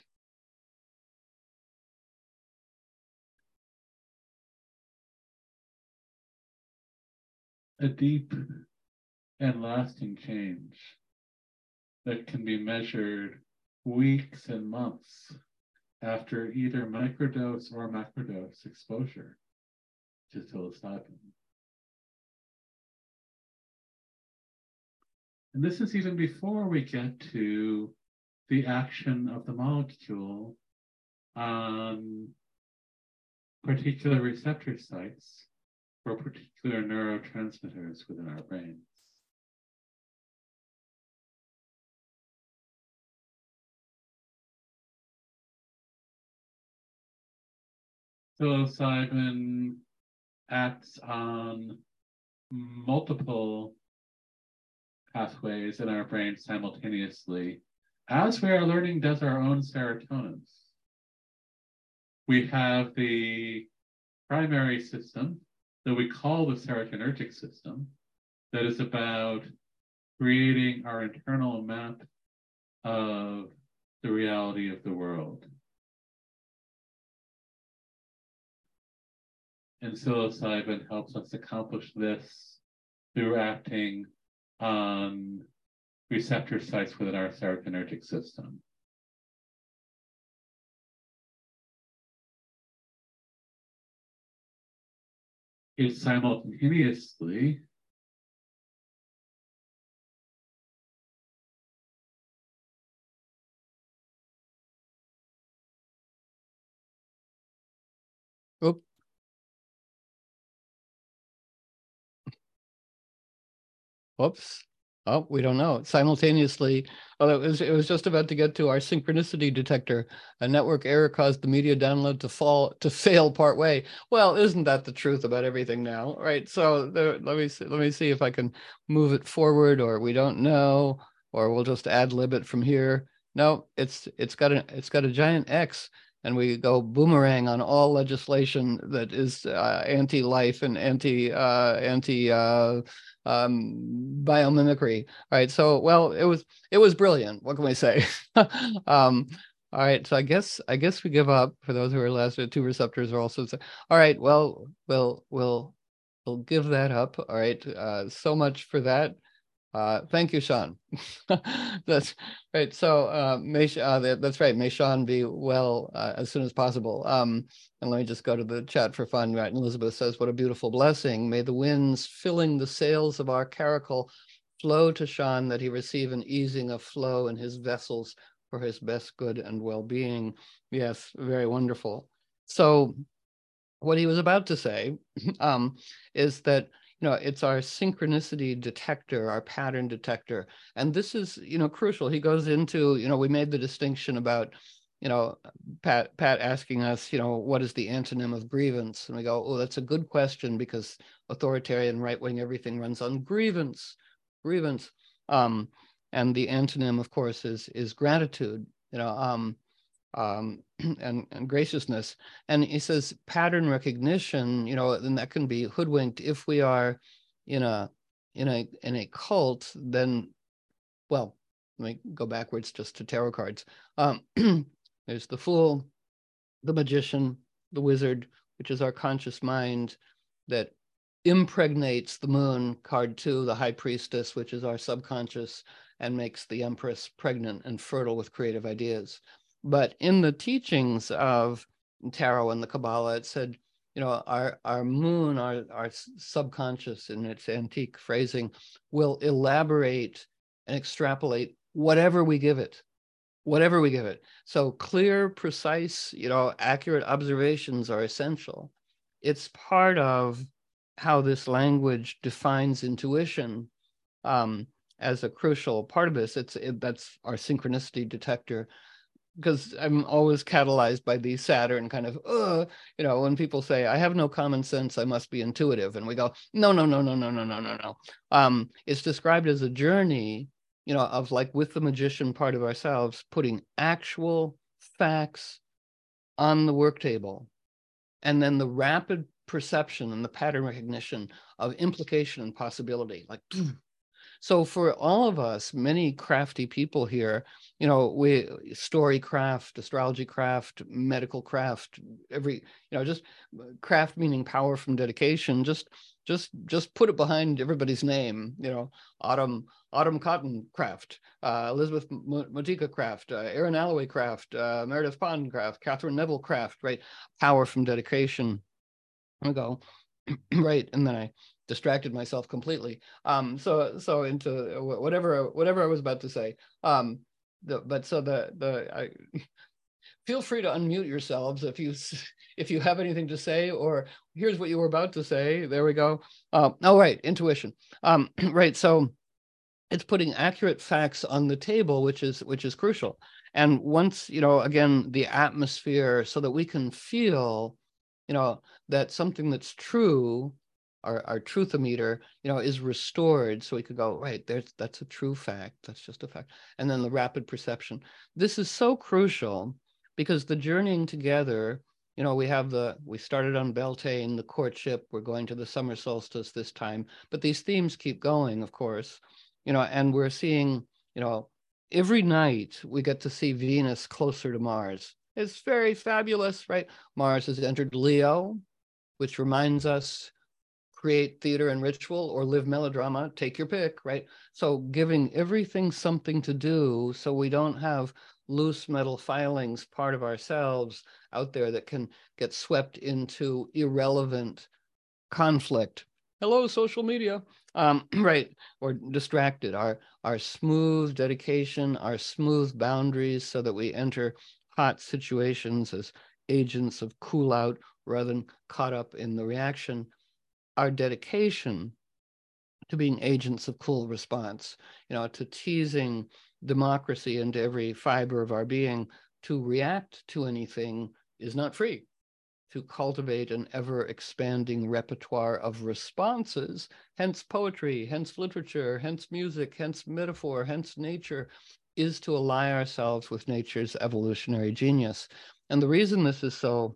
A deep and lasting change that can be measured weeks and months after either microdose or macrodose exposure to psilocybin. And this is even before we get to the action of the molecule on particular receptor sites for particular neurotransmitters within our brains. Psilocybin acts on multiple pathways in our brain simultaneously, as we are learning does our own serotonin. We have the primary system that we call the serotonergic system, that is about creating our internal map of the reality of the world. And psilocybin helps us accomplish this through acting on receptor sites within our serotonergic system. It simultaneously
Oop. Whoops. Oh, we don't know. Simultaneously, well, it was it was just about to get to our synchronicity detector. A network error caused the media download to fall to fail part way. Well, isn't that the truth about everything now, right? So there, let me see, let me see if I can move it forward, or we don't know, or we'll just ad lib it from here. No, it's it's got a it's got a giant X, and we go boomerang on all legislation that is uh, anti-life and anti uh, anti. Uh, um biomimicry. All right, so well, it was it was brilliant. What can we say? um all right, so i guess i guess we give up. For those who are last, two receptors are also all right. Well, we'll we'll we'll give that up. All right, uh so much for that. Uh, thank you, Sean. That's right. So, uh, may uh, that, that's right. May Sean be well uh, as soon as possible. Um, and let me just go to the chat for fun. Right, and Elizabeth says, "What a beautiful blessing! May the winds filling the sails of our caracal flow to Sean, that he receive an easing of flow in his vessels for his best good and well-being." Yes, very wonderful. So, what he was about to say um, is that, you know, it's our synchronicity detector, our pattern detector. And this is, you know, crucial. He goes into, you know, we made the distinction about, you know, Pat, Pat asking us, you know, what is the antonym of grievance? And we go, oh, that's a good question, because authoritarian right-wing everything runs on grievance, grievance. Um, and the antonym, of course, is, is gratitude, you know, um, um, and, and graciousness. And he says pattern recognition, you know, and that can be hoodwinked if we are in a in a in a cult. Then, well, let me go backwards just to tarot cards. Um, there's the Fool, the Magician, the Wizard, which is our conscious mind that impregnates the Moon, card two, the High Priestess, which is our subconscious, and makes the Empress pregnant and fertile with creative ideas. But in the teachings of tarot and the Kabbalah, it said, you know, our, our moon, our, our subconscious in its antique phrasing, will elaborate and extrapolate whatever we give it, whatever we give it. So clear, precise, you know, accurate observations are essential. It's part of how this language defines intuition um, as a crucial part of this. It's it, that's our synchronicity detector. because I'm always catalyzed by the Saturn kind of, uh, you know, when people say, I have no common sense, I must be intuitive. And we go, no, no, no, no, no, no, no, no, no. Um, it's described as a journey, you know, of like with the magician part of ourselves, putting actual facts on the work table, and then the rapid perception and the pattern recognition of implication and possibility, like, so for all of us, many crafty people here, you know, we story craft, astrology craft, medical craft, every, you know, just craft meaning power from dedication, just just just put it behind everybody's name, you know, Autumn Autumn Cotton craft, uh, Elizabeth Motika craft, uh, Erin Alloway craft, uh, Meredith Pond craft, Catherine Neville craft, right? Power from dedication. I go, right, and then I distracted myself completely. Um, so so into whatever whatever I was about to say. Um, the, but so the the I, feel free to unmute yourselves if you if you have anything to say, or here's what you were about to say. There we go. Um, oh, right, intuition. Um, right, so it's putting accurate facts on the table, which is which is crucial. And once, you know, again, the atmosphere, so that we can feel, you know, that something that's true, our, our truthometer, you know, is restored. So we could go, right, there's that's a true fact. That's just a fact. And then the rapid perception. This is so crucial because the journeying together, you know, we have the, we started on Beltane, the courtship, we're going to the summer solstice this time, but these themes keep going, of course, you know, and we're seeing, you know, every night we get to see Venus closer to Mars. It's very fabulous, right? Mars has entered Leo, which reminds us, create theater and ritual or live melodrama, take your pick, right? So giving everything something to do so we don't have loose metal filings, part of ourselves out there that can get swept into irrelevant conflict. Hello, social media. Um, right, or distracted. Our, our smooth dedication, our smooth boundaries so that we enter hot situations as agents of cool out rather than caught up in the reaction. Our dedication to being agents of cool response, you know, to teasing democracy into every fiber of our being, to react to anything is not free. To cultivate an ever-expanding repertoire of responses, hence poetry, hence literature, hence music, hence metaphor, hence nature, is to ally ourselves with nature's evolutionary genius. And the reason this is so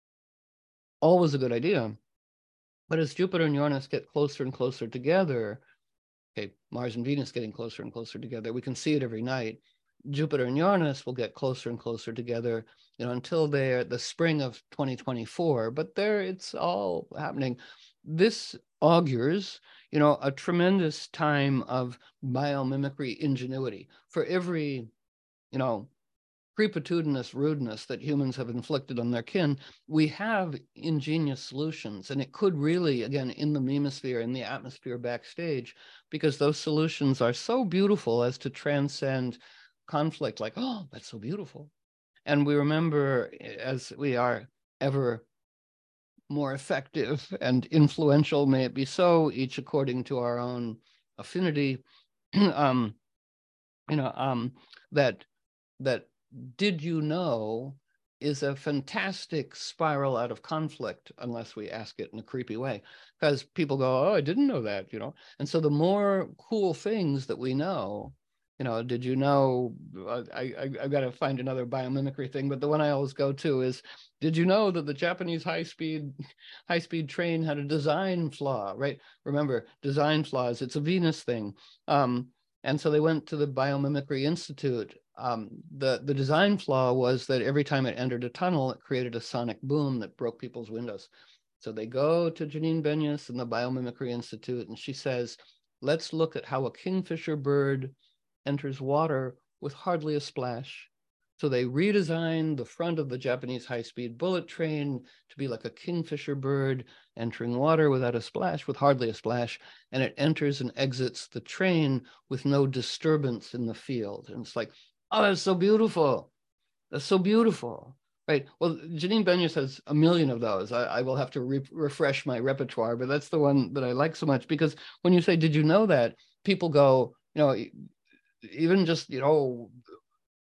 always a good idea, but as Jupiter and Uranus get closer and closer together, okay, Mars and Venus getting closer and closer together, we can see it every night. Jupiter and Uranus will get closer and closer together, you know, until they're the spring of twenty twenty-four, but there it's all happening. This augurs, you know, a tremendous time of biomimicry ingenuity. For every, you know, crepitudinous rudeness that humans have inflicted on their kin, we have ingenious solutions. And it could really, again, in the memosphere, in the atmosphere backstage, because those solutions are so beautiful as to transcend conflict, like, oh, that's so beautiful. And we remember, as we are ever more effective and influential, may it be so, each according to our own affinity, um, you know, um, that that did you know is a fantastic spiral out of conflict, unless we ask it in a creepy way, because people go, oh, I didn't know that, you know. And so the more cool things that we know, you know, did you know, I, I, I've got to find another biomimicry thing, but the one I always go to is, did you know that the Japanese high-speed high-speed train had a design flaw, right? Remember, design flaws, it's a Venus thing. Um, and so they went to the Biomimicry Institute. Um, the, the design flaw was that every time it entered a tunnel, it created a sonic boom that broke people's windows. So they go to Janine Benyus and the Biomimicry Institute, and she says, let's look at how a kingfisher bird enters water with hardly a splash. So they redesigned the front of the Japanese high-speed bullet train to be like a kingfisher bird entering water without a splash, with hardly a splash, and it enters and exits the train with no disturbance in the field. And it's like, oh, that's so beautiful. That's so beautiful, right? Well, Janine Benyus has a million of those. I, I will have to re refresh my repertoire, but that's the one that I like so much, because when you say, did you know that? People go, you know, even just, you know,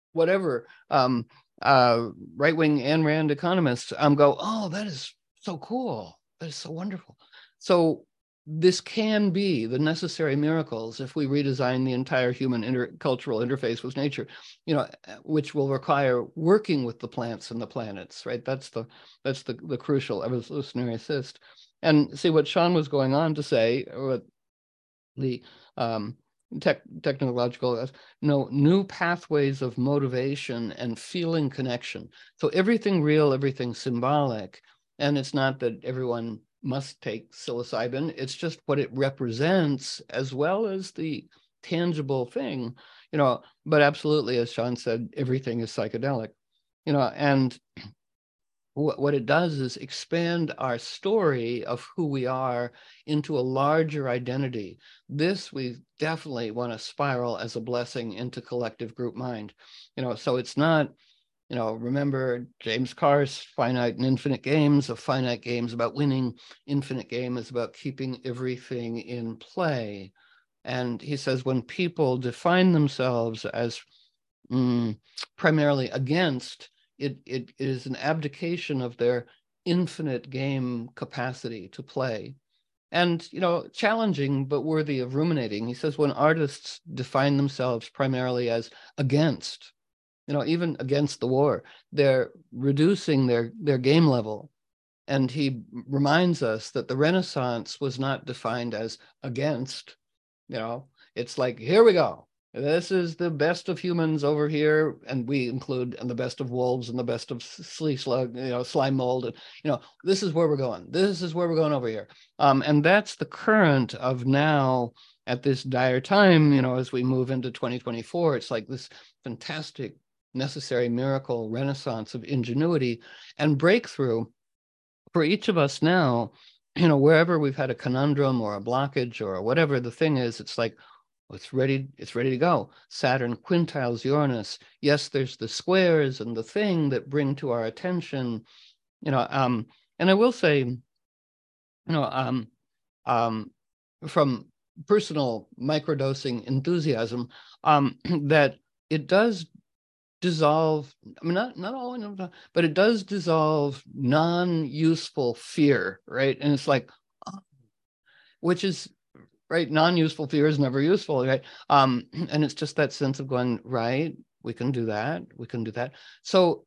whatever, um, uh, right-wing Ayn Rand economists um, go, oh, that is so cool. That is so wonderful. So this can be the necessary miracles if we redesign the entire human inter cultural interface with nature, you know, which will require working with the plants and the planets, right? That's the that's the, the crucial evolutionary assist. And see what Sean was going on to say, what the um, tech, technological, no, new pathways of motivation and feeling connection. So everything real, everything symbolic. And it's not that everyone must take psilocybin, it's just what it represents as well as the tangible thing, you know, but absolutely, as Sean said, everything is psychedelic, you know, and what it does is expand our story of who we are into a larger identity. This we definitely want to spiral as a blessing into collective group mind. You know, so it's not, you know, remember James Carr's finite and infinite games, a finite game is about winning, infinite game is about keeping everything in play. And he says when people define themselves as mm, primarily against, It, it is an abdication of their infinite game capacity to play. And, you know, challenging, but worthy of ruminating. He says when artists define themselves primarily as against, you know, even against the war, they're reducing their, their game level. And he reminds us that the Renaissance was not defined as against, you know, it's like, here we go. This is the best of humans over here, and we include and the best of wolves and the best of flea slug, you know, slime mold, and you know, this is where we're going. This is where we're going over here, um, and that's the current of now at this dire time. You know, as we move into twenty twenty-four, it's like this fantastic, necessary miracle renaissance of ingenuity and breakthrough for each of us now. You know, wherever we've had a conundrum or a blockage or whatever the thing is, it's like, it's ready, it's ready to go. Saturn quintiles Uranus. Yes, there's the squares and the thing that bring to our attention, you know, um, and I will say, you know, um, um, from personal microdosing enthusiasm, um, that it does dissolve, I mean, not, not all, but it does dissolve non-useful fear, right? And it's like, oh, which is, right, non-useful fear is never useful, right? Um, and it's just that sense of going, right, we can do that, we can do that. So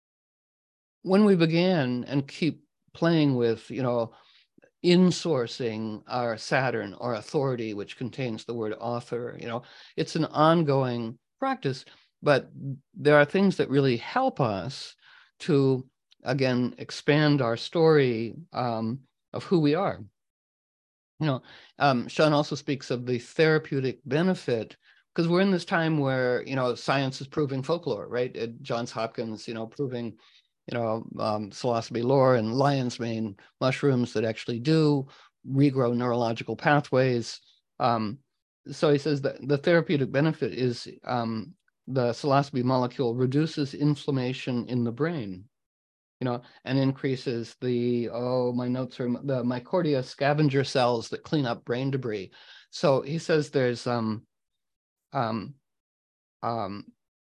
when we began and keep playing with, you know, insourcing our Saturn or authority, which contains the word author, you know, it's an ongoing practice, but there are things that really help us to, again, expand our story um, of who we are. You know, um, Sean also speaks of the therapeutic benefit, because we're in this time where, you know, science is proving folklore, right? At Johns Hopkins, you know, proving, you know, um, psilocybe lore and lion's mane mushrooms that actually do regrow neurological pathways. Um, so he says that the therapeutic benefit is um, the psilocybe molecule reduces inflammation in the brain, you know, and increases the, oh, my notes are the myocardia scavenger cells that clean up brain debris. So he says there's um, um, um,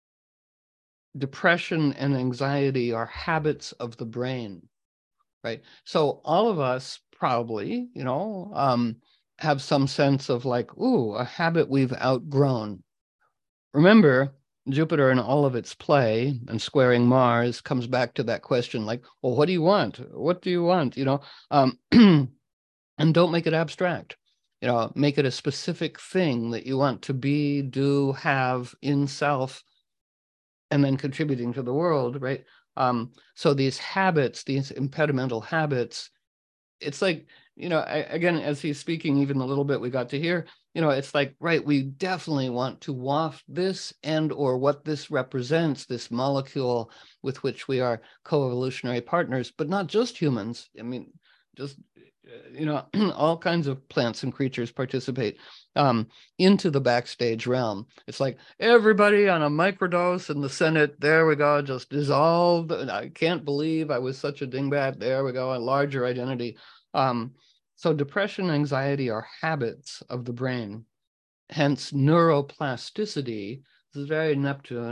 depression and anxiety are habits of the brain, right? So all of us probably, you know, um, have some sense of like, ooh, a habit we've outgrown. Remember, Jupiter and all of its play and squaring Mars comes back to that question like, well, what do you want? What do you want? You know, um, and don't make it abstract. You know, make it a specific thing that you want to be, do, have in self, and then contributing to the world, right? Um, so these habits, these impedimental habits, it's like, you know, I, again, as he's speaking, even a little bit we got to hear, you know, it's like, right, we definitely want to waft this and or what this represents, this molecule with which we are co-evolutionary partners, but not just humans. I mean, just, you know, all kinds of plants and creatures participate um, into the backstage realm. It's like everybody on a microdose in the Senate, there we go, just dissolved. I can't believe I was such a dingbat. There we go, a larger identity. Um, so depression and anxiety are habits of the brain, hence neuroplasticity. This is very Neptune.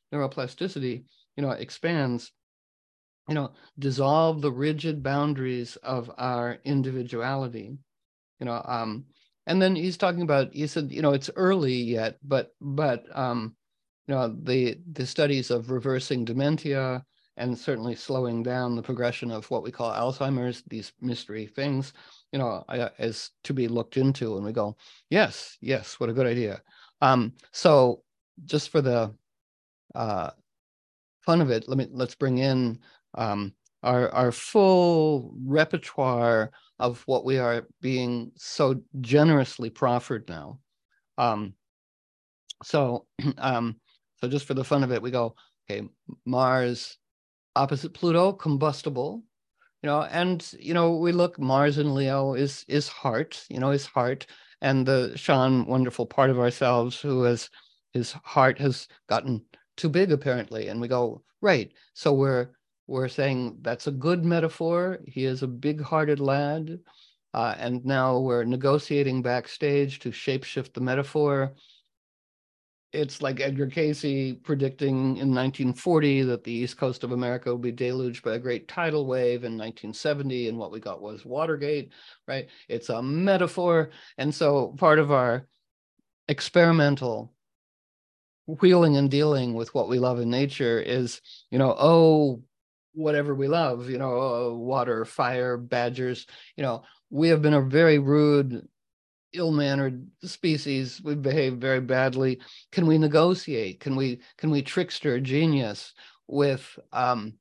neuroplasticity, you know, expands, you know, dissolve the rigid boundaries of our individuality, you know. Um, and then he's talking about, he said, you know, it's early yet, but, but, um, you know, the, the studies of reversing dementia and certainly slowing down the progression of what we call Alzheimer's, these mystery things, you know, is to be looked into. And we go, yes, yes, what a good idea. Um, so just for the uh, fun of it, let me, let's bring in um, our, our full repertoire of what we are being so generously proffered now. Um, so, um, so just for the fun of it, we go, okay, Mars opposite Pluto, combustible, you know, and, you know, we look, Mars in Leo is, is heart, you know, his heart, and the Sean, wonderful part of ourselves who has, his heart has gotten too big apparently. And we go, right. So we're, we're saying that's a good metaphor. He is a big-hearted lad. Uh, and now we're negotiating backstage to shapeshift the metaphor. It's like Edgar Cayce predicting in nineteen forty that the east coast of America would be deluged by a great tidal wave in nineteen seventy, and what we got was Watergate, right? It's a metaphor. And so part of our experimental wheeling and dealing with what we love in nature is, you know, oh, whatever we love, you know, uh, water, fire, badgers, you know, we have been a very rude, ill-mannered species. We've behaved very badly. Can we negotiate? Can we can we trickster genius with um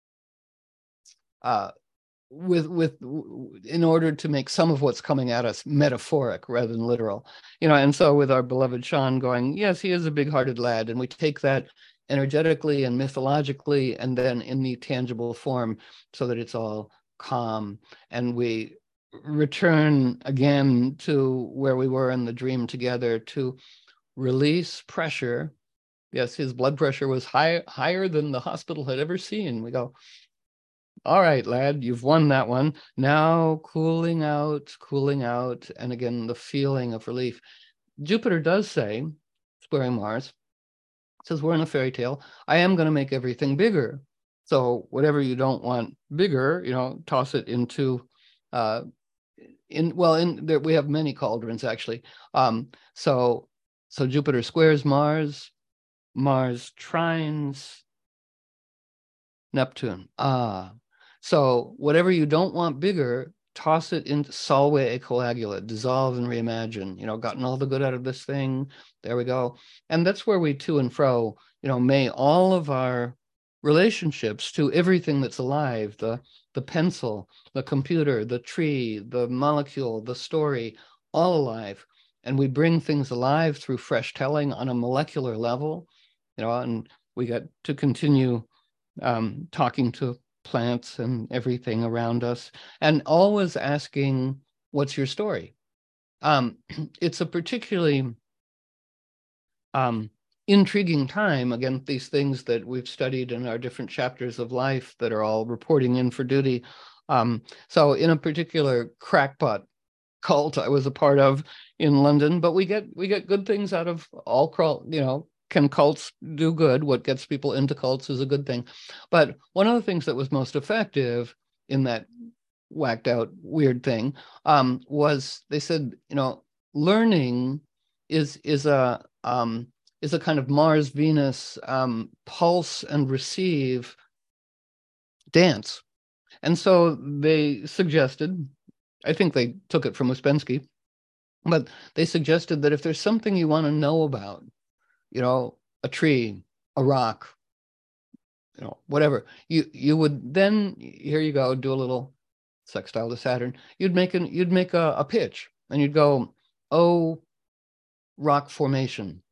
uh with with in order to make some of what's coming at us metaphoric rather than literal, you know? And so with our beloved Sean going, yes, he is a big-hearted lad, and we take that energetically and mythologically and then in the tangible form so that it's all calm, and we return again to where we were in the dream together to release pressure. Yes, his blood pressure was high, higher than the hospital had ever seen. We go, all right, lad, you've won that one. Now cooling out, cooling out. And again, the feeling of relief. Jupiter does say, squaring Mars, says we're in a fairy tale. I am going to make everything bigger. So whatever you don't want bigger, you know, toss it into uh, in well in there we have many cauldrons actually. Um so so Jupiter squares Mars, Mars trines Neptune. Ah, so whatever you don't want bigger, toss it into solve e coagula, dissolve and reimagine. You know, gotten all the good out of this thing, there we go. And that's where we to and fro, you know, may all of our relationships to everything that's alive, the the pencil, the computer, the tree, the molecule, the story, all alive. And we bring things alive through fresh telling on a molecular level, you know, and we get to continue um, talking to plants and everything around us, and always asking, what's your story? Um, it's a particularly um, intriguing time. Again, these things that we've studied in our different chapters of life that are all reporting in for duty. Um, so in a particular crackpot cult I was a part of in London, but we get we get good things out of all crawl, you know, can cults do good? What gets people into cults is a good thing. But one of the things that was most effective in that whacked out weird thing um, was they said, you know, learning is is a um, is a kind of Mars Venus um, pulse and receive dance. And so they suggested, I think they took it from Ouspensky, but they suggested that if there's something you want to know about, you know, a tree, a rock, you know, whatever, you you would then, here you go, do a little sextile to Saturn. You'd make an you'd make a, a pitch, and you'd go, oh, rock formation.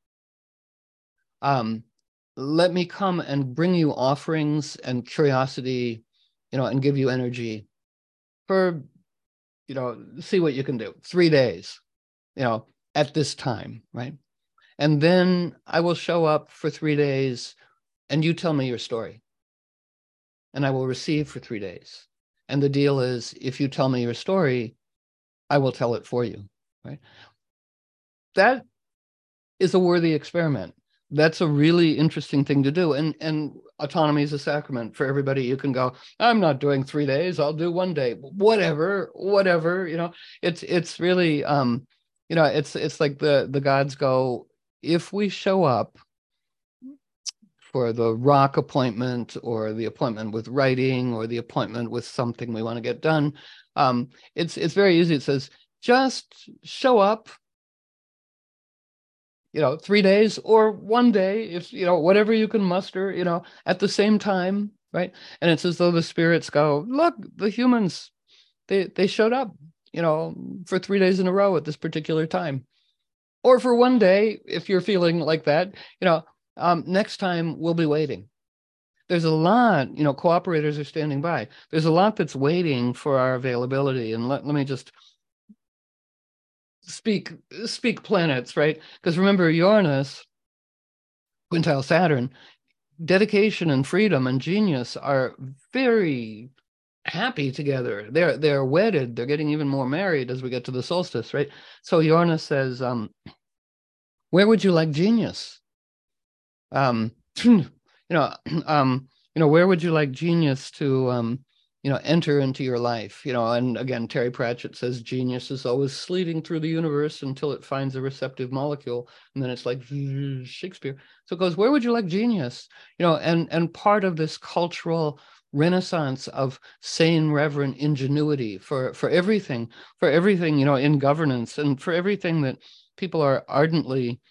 Um, let me come and bring you offerings and curiosity, you know, and give you energy for, you know, see what you can do. Three days, you know, at this time, right? And then I will show up for three days and you tell me your story. And I will receive for three days. And the deal is, if you tell me your story, I will tell it for you, right? That is a worthy experiment. that's a really interesting thing to do. And and autonomy is a sacrament for everybody. You can go, I'm not doing three days, I'll do one day, whatever, whatever, you know, it's it's really um, you know, it's it's like the the gods go, if we show up for the rock appointment or the appointment with writing or the appointment with something we want to get done, um, it's it's very easy. It says, just show up, you know, three days or one day, if, you know, whatever you can muster, you know, at the same time, right? And it's as though the spirits go, look, the humans, they they showed up, you know, for three days in a row at this particular time. Or for one day, if you're feeling like that, you know, um, next time we'll be waiting. There's a lot, you know, cooperators are standing by. There's a lot that's waiting for our availability. And let, let me just speak speak planets, right? Because remember, Uranus, quintile Saturn, dedication and freedom and genius are very happy together. They're they're wedded. They're getting even more married as we get to the solstice, right? So Uranus says, um, where would you like genius? Um, you know, um, you know, where would you like genius to um, you know, enter into your life? You know, and again, Terry Pratchett says genius is always sleeting through the universe until it finds a receptive molecule, and then it's like Shakespeare. So it goes, where would you like genius? You know, and and part of this cultural renaissance of sane, reverent ingenuity for for everything, for everything, you know, in governance, and for everything that people are ardently,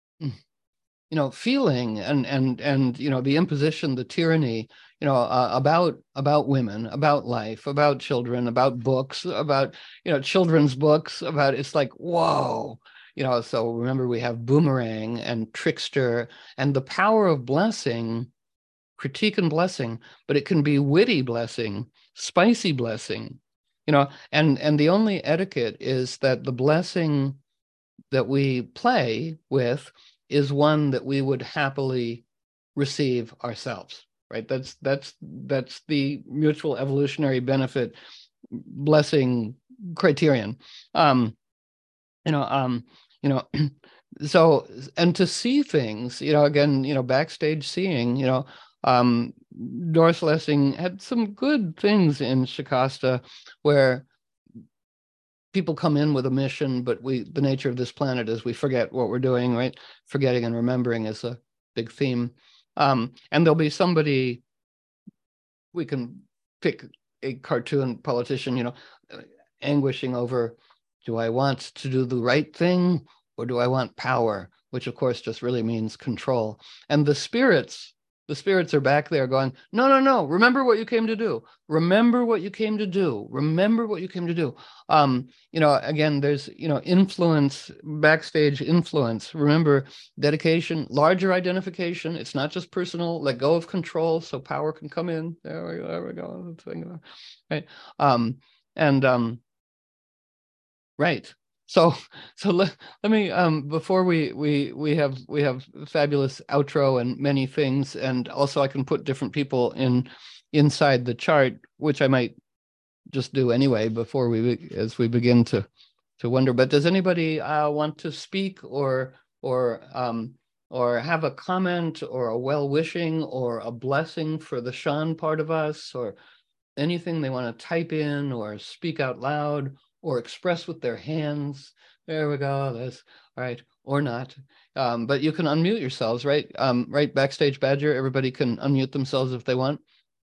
you know, feeling, and and and you know, the imposition, the tyranny, you know, uh, about about women, about life, about children, about books, about, you know, children's books, about, it's like, whoa, you know. So remember, we have boomerang and trickster and the power of blessing, critique and blessing, but it can be witty blessing, spicy blessing, you know, and and the only etiquette is that the blessing that we play with is one that we would happily receive ourselves, right? That's that's that's the mutual evolutionary benefit blessing criterion. Um, you know, um, you know, so, and to see things, you know, again, you know, backstage seeing, you know, um, Doris Lessing had some good things in Shikasta where people come in with a mission, but we, the nature of this planet is we forget what we're doing, right? Forgetting and remembering is a big theme. Um, and there'll be somebody, we can pick a cartoon politician, you know, anguishing over, do I want to do the right thing or do I want power? Which of course just really means control. And the spirits, the spirits are back there going, no, no, no, remember what you came to do. Remember what you came to do. Remember what you came to do. Um, you know, again, there's, you know, influence, backstage influence. Remember, dedication, larger identification. It's not just personal, let go of control so power can come in. There we go, there we go. Right. Um, and um, right. So, so let, let me, um, before we, we, we have, we have fabulous outro and many things, and also I can put different people in inside the chart, which I might just do anyway, before we, as we begin to, to wonder, but does anybody uh, want to speak or, or, um, or have a comment or a well-wishing or a blessing for the Sean part of us, or anything they want to type in or speak out loud or express with their hands? There we go. That's all right, or not. Um, but you can unmute yourselves, right? Um, right, Backstage Badger, everybody can unmute themselves if they want.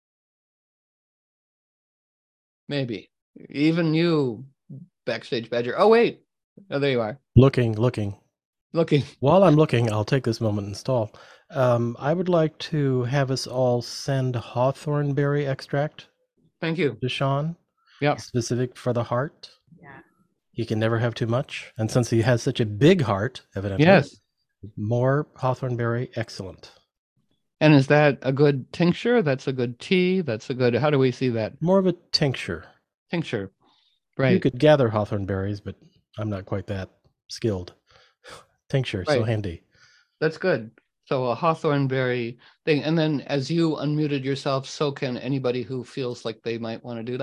Maybe. Even you, Backstage Badger. Oh, wait. Oh, there you are.
Looking, looking.
Looking.
While I'm looking, I'll take this moment and stall. Um, I would like to have us all send hawthorn berry extract
Thank you.
to Sean.
Yeah.
Specific for the heart.
Yeah.
He can never have too much. And since he has such a big heart, evidently,
Yes.
more hawthorn berry, excellent.
And is that a good tincture? That's a good tea? That's a good, how do we see that?
More of a tincture.
Tincture. Right.
You could gather hawthorn berries, but I'm not quite that skilled. Tincture,
Right.
so handy.
That's good. So a hawthorn berry thing. And then as you unmuted yourself, so can anybody who feels like they might want to do that.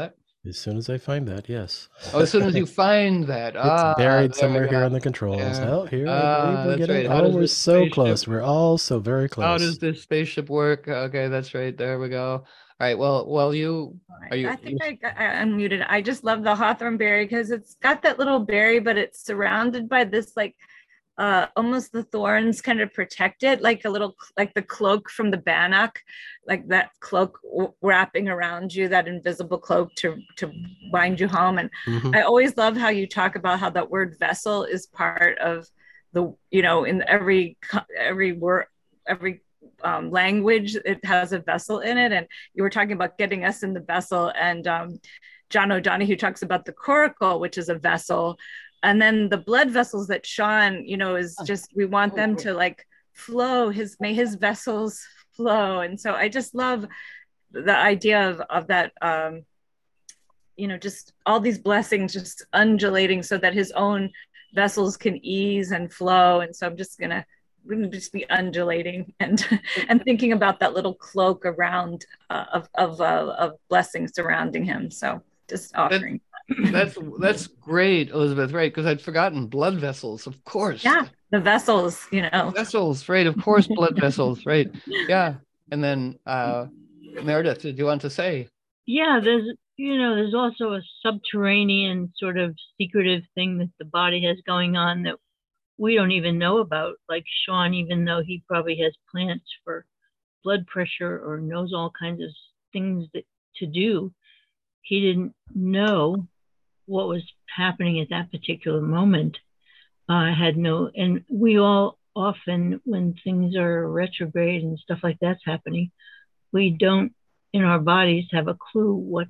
As soon as I find that, yes.
Oh, as soon as you find that.
It's
Ah,
buried
there we
somewhere here
go.
on the controls.
Yeah.
Oh, here, I believe
Ah,
we're
that's
getting.
right. How
Oh,
does
we're
this
so
spaceship
close. We're all so very
how does
close.
this spaceship work? Okay, that's right. There we go. All right. Well, well, you are you,
I
you
think I, got, I unmuted. I just love the hawthorn berry because it's got that little berry, but it's surrounded by this like uh almost the thorns kind of protect it, like a little like the cloak from the Bannock, like that cloak wrapping around you, that invisible cloak to to bind you home. And
Mhm.
I always love how you talk about how that word vessel is part of the, you know, in every every word, every um, language, it has a vessel in it. And you were talking about getting us in the vessel, and um, John O'Donohue talks about the coracle, which is a vessel. And then the blood vessels that Sean, you know, is just, we want them to like flow, his, may his vessels flow. And so I just love the idea of, of that, um, you know, just all these blessings just undulating so that his own vessels can ease and flow. And so I'm just gonna, we're gonna just be undulating and and thinking about that little cloak around uh, of of uh, of blessings surrounding him. So just
that,
offering.
that's that's great, Elizabeth, right? Because I'd forgotten blood vessels, of course.
Yeah, the vessels, you know.
Vessels, right? Of course, blood vessels, right? Yeah. And then uh Meredith, did you want to say?
Yeah, there's you know, there's also a subterranean sort of secretive thing that the body has going on that we don't even know about. Like Sean, even though he probably has plants for blood pressure or knows all kinds of things that to do, he didn't know what was happening at that particular moment. I uh, had no, and we all often, when things are retrograde and stuff like that's happening, we don't in our bodies have a clue what's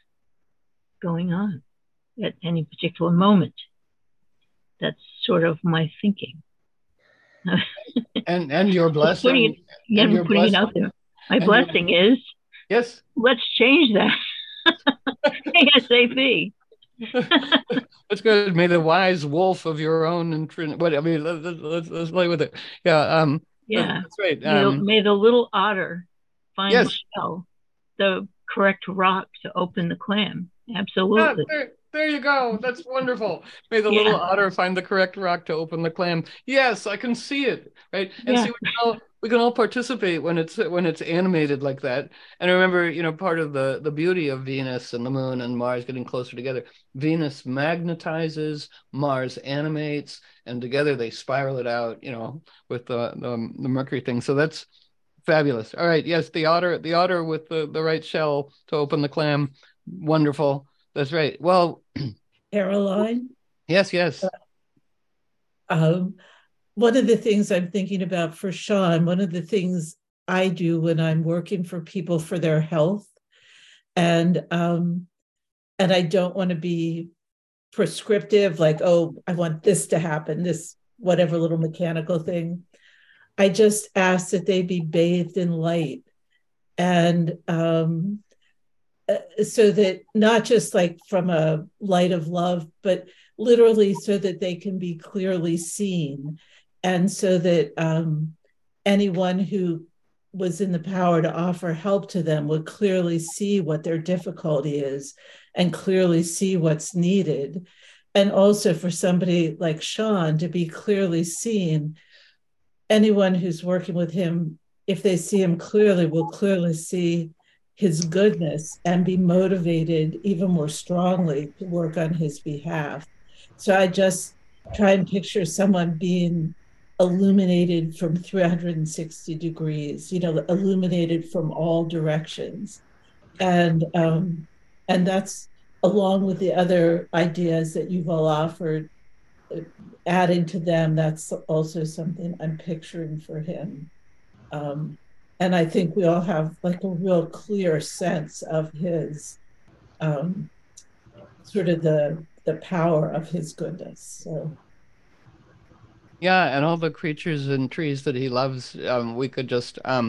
going on at any particular moment. That's sort of my thinking.
and and your blessing.
Putting it, yeah,
and
I'm
your
putting
blessing,
it out there. My blessing
your,
is
yes.
Let's change that ASAP.
That's good. May the wise wolf of your own and what I mean. Let's, let's let's play with it. Yeah. Um.
Yeah.
That's right.
May,
um,
the, may the little otter find
yes.
the shell, the correct rock to open the clam. Absolutely.
Yeah, there, there you go. That's wonderful. May the
yeah.
little otter find the correct rock to open the clam. Yes, I can see it. Right. And
yeah.
see, we can, all, we can all participate when it's when it's animated like that. And I remember, you know, part of the the beauty of Venus and the moon and Mars getting closer together. Venus magnetizes, Mars animates, and together they spiral it out, you know, with the the, the Mercury thing. So that's fabulous. All right. Yes, the otter, the otter with the, the right shell to open the clam. Wonderful. That's right. Well,
Caroline?
Yes, yes.
Um, one of the things I'm thinking about for Sean, one of the things I do when I'm working for people for their health, and um, and I don't want to be prescriptive, like, oh, I want this to happen, this whatever little mechanical thing. I just ask that they be bathed in light. And um, so that not just like from a light of love, but literally so that they can be clearly seen. And so that um, anyone who was in the power to offer help to them would clearly see what their difficulty is and clearly see what's needed. And also for somebody like Sean to be clearly seen, anyone who's working with him, if they see him clearly, will clearly see his goodness and be motivated even more strongly to work on his behalf. So I just try and picture someone being illuminated from three hundred sixty degrees, you know, illuminated from all directions. And um, and that's along with the other ideas that you've all offered, adding to them, that's also something I'm picturing for him. Um, and I think we all have like a real clear sense of his um, sort of the the power of his goodness. So
yeah, and all the creatures and trees that he loves, um, we could just um,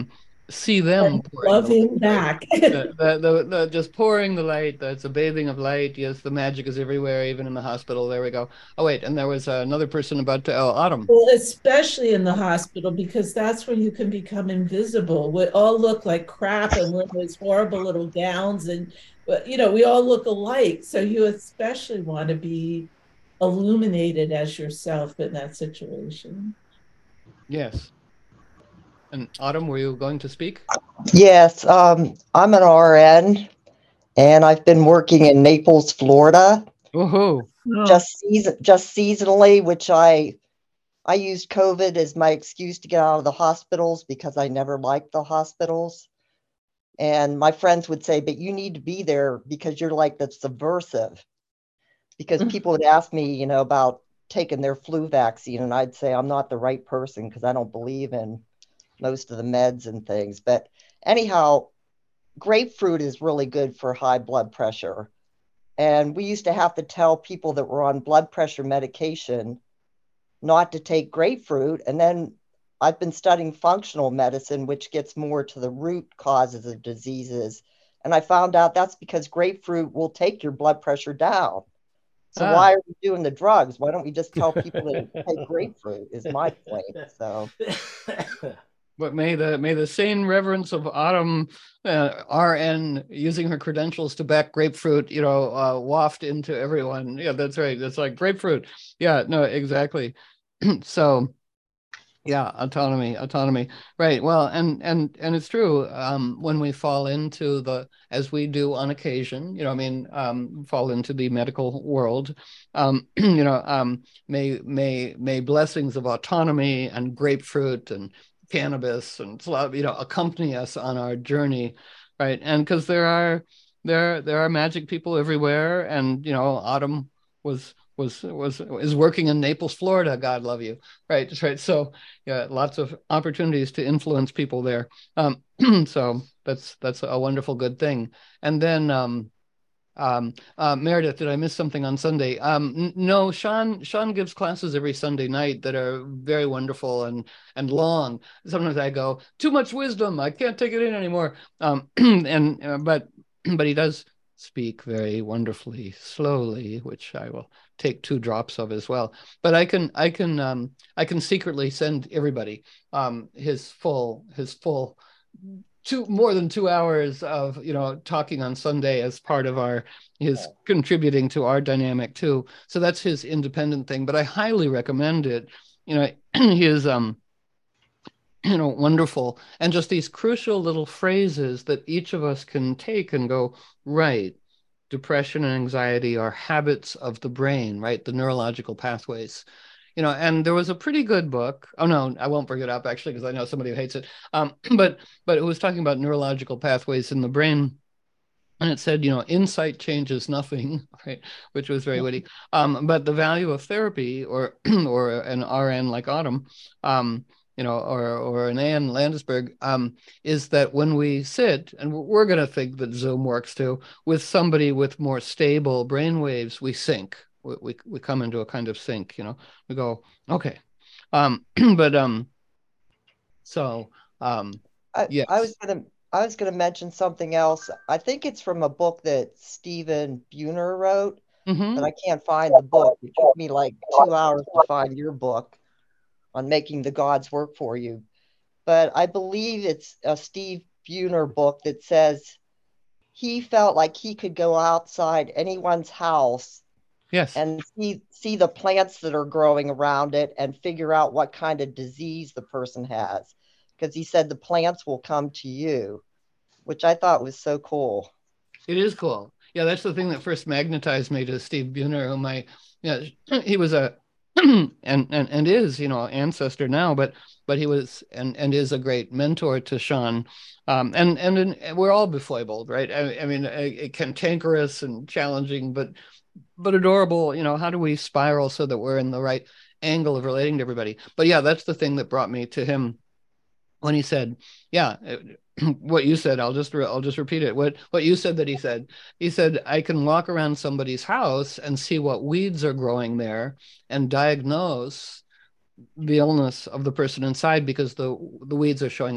see them pouring the
Loving
light,
back.
right? the, the, the, the, just pouring the light. That's a bathing of light. Yes, the magic is everywhere, even in the hospital. There we go. Oh, wait, and there was uh, another person about to, oh, Autumn.
Well, especially in the hospital, because that's when you can become invisible. We all look like crap and we're in those horrible little gowns, and you know, we all look alike. So you especially want to be illuminated as yourself in that situation.
Yes. And Autumn, were you going to speak?
Yes, um, I'm an R N, and I've been working in Naples, Florida,
Woohoo.
Oh,
just season, just seasonally, which I I used COVID as my excuse to get out of the hospitals because I never liked the hospitals. And my friends would say, "But you need to be there because you're like the subversive." Because people would ask me, you know, about taking their flu vaccine, and I'd say I'm not the right person because I don't believe in most of the meds and things. But anyhow, grapefruit is really good for high blood pressure. And we used to have to tell people that were on blood pressure medication not to take grapefruit. And then I've been studying functional medicine, which gets more to the root causes of diseases. And I found out that's because grapefruit will take your blood pressure down. So
Ah.
why are we doing the drugs? Why don't we just tell people to take grapefruit is my point. So
But may the may the sane reverence of Autumn, uh, R N, using her credentials to back grapefruit, you know, uh, waft into everyone. Yeah, that's right. That's like grapefruit. Yeah, no, exactly. So, yeah, autonomy, autonomy. Right. Well, and and and it's true. Um, when we fall into the, as we do on occasion, you know, I mean, um, fall into the medical world, um, you know, um, may may may blessings of autonomy and grapefruit and cannabis and you know accompany us on our journey, right? And because there are there there are magic people everywhere, and you know Autumn was was was is working in Naples, Florida. God love you, right? Right. So yeah, lots of opportunities to influence people there. Um, so that's that's a wonderful good thing. And then um, um, uh, Meredith, did I miss something on Sunday? Um, no, Sean. Sean gives classes every Sunday night that are very wonderful and and long. Sometimes I go, too much wisdom. I can't take it in anymore. Um, and uh, but but he does speak very wonderfully slowly, which I will take two drops of as well. But I can I can um, I can secretly send everybody um, his full his full. Two more than two hours of you know talking on Sunday as part of our his contributing to our dynamic too. So that's his independent thing, but I highly recommend it. You know, he is um you know wonderful, and just these crucial little phrases that each of us can take and go, right, depression and anxiety are habits of the brain, right? The neurological pathways. You know, and there was a pretty good book. Oh no, I won't bring it up actually because I know somebody who hates it. Um, but but it was talking about neurological pathways in the brain, and it said, you know, insight changes nothing, right? Which was very witty. Um, but the value of therapy, or or an R N like Autumn, um, you know, or or an Anne Landesberg, um, is that when we sit, and we're going to think that Zoom works too, with somebody with more stable brain waves, we sync. We, we we come into a kind of sync. You know, we go, okay, um, but um, so um,
I,
yes.
I was gonna I was gonna mention something else. I think it's from a book that Stephen Buhner wrote,
Mm-hmm.
but I can't find the book. It took me like two hours to find your book on making the gods work for you. But I believe it's a Steve Buhner book that says he felt like he could go outside anyone's house
Yes.
and see see the plants that are growing around it and figure out what kind of disease the person has. Because he said the plants will come to you, which I thought was so cool.
It is cool. Yeah, that's the thing that first magnetized me to Steve Buhner, whom I, yeah, he was a, and, and and is, you know, ancestor now, but but he was and and is a great mentor to Sean, um, and and, and we're all befoibled, right? I, I mean, it cantankerous and challenging, but but adorable. You know, how do we spiral so that we're in the right angle of relating to everybody? But yeah, that's the thing that brought me to him when he said, yeah, what you said, I'll just I'll just repeat it. What what you said that he said. He said, I can walk around somebody's house and see what weeds are growing there and diagnose the illness of the person inside because the the weeds are showing up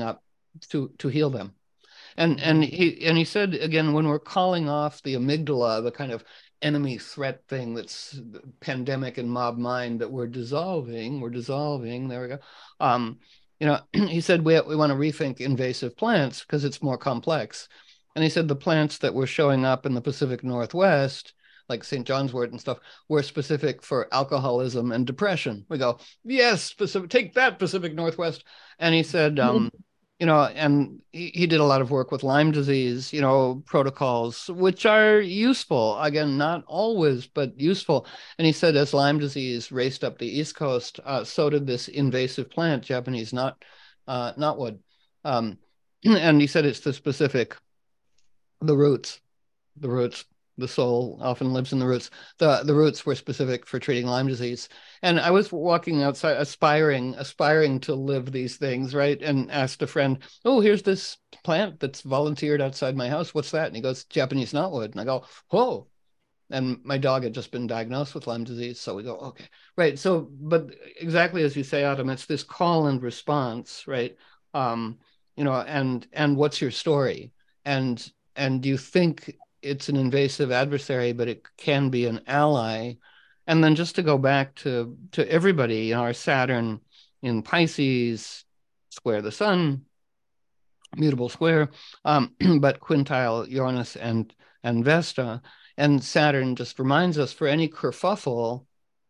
to to heal them. And and he and he said again, when we're calling off the amygdala, the kind of enemy threat thing that's pandemic and mob mind, that we're dissolving, we're dissolving. There we go. Um, you know, he said we we want to rethink invasive plants because it's more complex. And he said the plants that were showing up in the Pacific Northwest, like Saint John's wort and stuff, were specific for alcoholism and depression. We go, yes, specific, take that, Pacific Northwest. And he said, um, you know, and he, he did a lot of work with Lyme disease, you know, protocols, which are useful. Again, not always, but useful. And he said as Lyme disease raced up the East Coast, uh, so did this invasive plant, Japanese knot, uh, knotwood. Um, and he said it's the specific, the roots, the roots, the soul often lives in the roots. The, the roots were specific for treating Lyme disease. And I was walking outside, aspiring, aspiring to live these things, right? And asked a friend, oh, here's this plant that's volunteered outside my house. What's that? And he goes, Japanese knotwood. And I go, whoa. And my dog had just been diagnosed with Lyme disease. So we go, okay, right. So, but exactly as you say, Adam, it's this call and response, right? Um, you know, and, and what's your story? And, and do you think it's an invasive adversary, but it can be an ally? And then just to go back to, to everybody, you know, our Saturn in Pisces, square the sun, mutable square, um, but quintile Uranus and, and Vesta. And Saturn just reminds us, for any kerfuffle,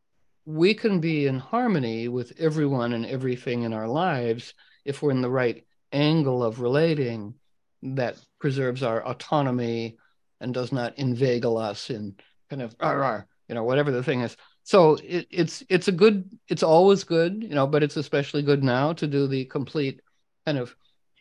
we can be in harmony with everyone and everything in our lives if we're in the right angle of relating that preserves our autonomy and does not inveigle us in kind of, rah, rah, you know, whatever the thing is. So it, it's it's a good, it's always good, you know, but it's especially good now to do the complete kind of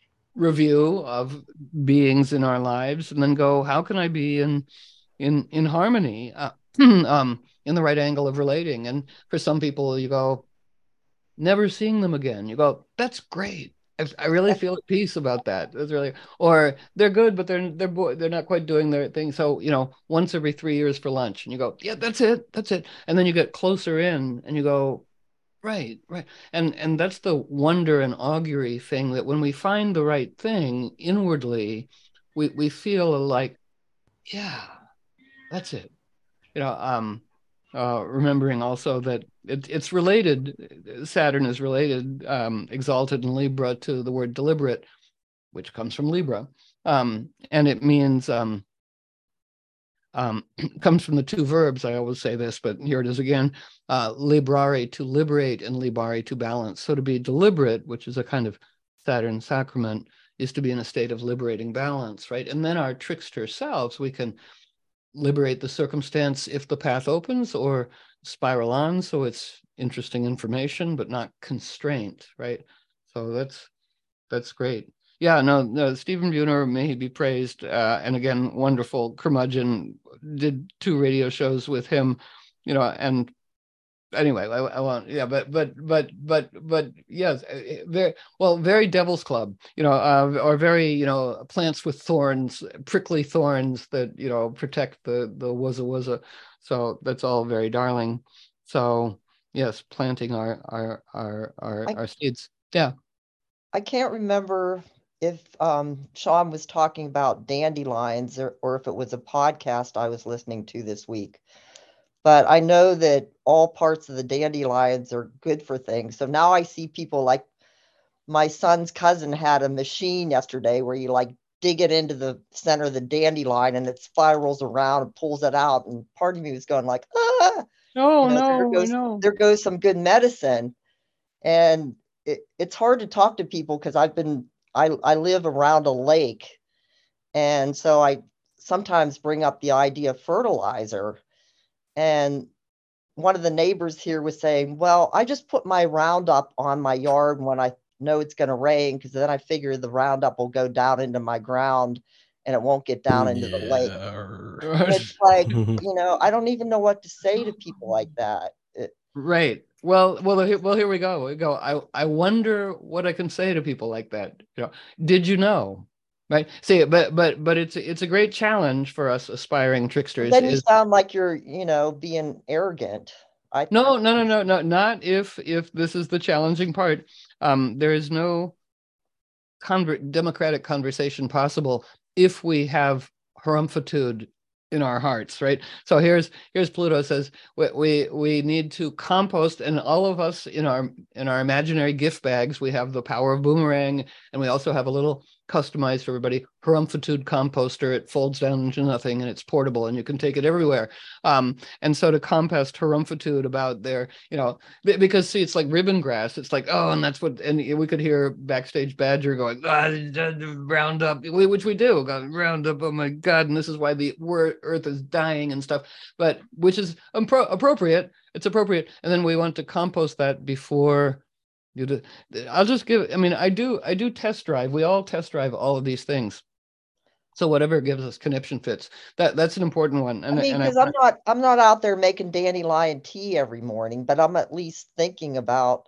review of beings in our lives and then go, how can I be in in in harmony, uh, um, in the right angle of relating? And for some people, you go, never seeing them again. You go, that's great. I, I really feel at peace about that. That's really, or they're good, but they're they're they're not quite doing their thing. So you know, once every three years for lunch, and you go, yeah, that's it, that's it. And then you get closer in, and you go, right, right. And and that's the wonder and augury thing, that when we find the right thing inwardly, we we feel like, yeah, that's it. You know, um, uh, remembering also that it, it's related, Saturn is related, um, exalted in Libra, to the word deliberate, which comes from Libra. Um, and it means, um, um, comes from the two verbs. I always say this, but here it is again, uh, librare, to liberate, and libare, to balance. So to be deliberate, which is a kind of Saturn sacrament, is to be in a state of liberating balance, right? And then our trickster selves, we can liberate the circumstance if the path opens, or spiral on so it's interesting information but not constraint, right? So that's that's great. Yeah, no, no, Stephen Buhner, may he be praised, uh, and again, wonderful curmudgeon, did two radio shows with him, you know, and anyway, I, I won't. Yeah, but but but but but yes, very well, very Devil's Club, you know, uh, or very, you know, plants with thorns, prickly thorns that, you know, protect the the wuzza wuzza. So that's all very darling. So yes, planting our our our our,
I,
our seeds. Yeah.
I can't remember if um, Sean was talking about dandelions, or, or if it was a podcast I was listening to this week. But I know that all parts of the dandelions are good for things. So now I see people, like my son's cousin had a machine yesterday where you like dig it into the center of the dandelion and it spirals around and pulls it out. And part of me was going like, ah,
Oh,
you know,
no,
there
I
goes,
know.
there goes some good medicine. And it, it's hard to talk to people because I've been, I, I live around a lake. And so I sometimes bring up the idea of fertilizer. And one of the neighbors here was saying, well, I just put my Roundup on my yard when I know it's going to rain, because then I figure the Roundup will go down into my ground and it won't get down into the lake. And it's like, you know, I don't even know what to say to people like that. It,
Right. Well, well, here, well, here we go. We go. I, I wonder what I can say to people like that. You know, did you know? Right. See, but but but it's it's a great challenge for us aspiring tricksters.
then you
Is
sound like you're, you know, being arrogant. I
no, no, no, no, no, not if if this is the challenging part. Um, there is no conver- democratic conversation possible if we have harumph-tude in our hearts, right? So here's here's Pluto says we, we we need to compost, and all of us in our in our imaginary gift bags, we have the power of boomerang, and we also have a little customized for everybody harumph-tude composter. It folds down into nothing and it's portable and you can take it everywhere. Um, and so to compost harumph-tude about their, you know, because see, it's like ribbon grass. It's like, oh, and that's what, and we could hear backstage Badger going, ah, Roundup, which we do, Roundup, oh my God, and this is why the earth is dying and stuff, but which is impro- appropriate. It's appropriate. And then we want to compost that before you do. I'll just give, I mean, I do, I do test drive. We all test drive all of these things. So whatever gives us conniption fits, that that's an important one. And
I mean,
and
because
I,
I'm not, I'm not out there making dandelion tea every morning, but I'm at least thinking about,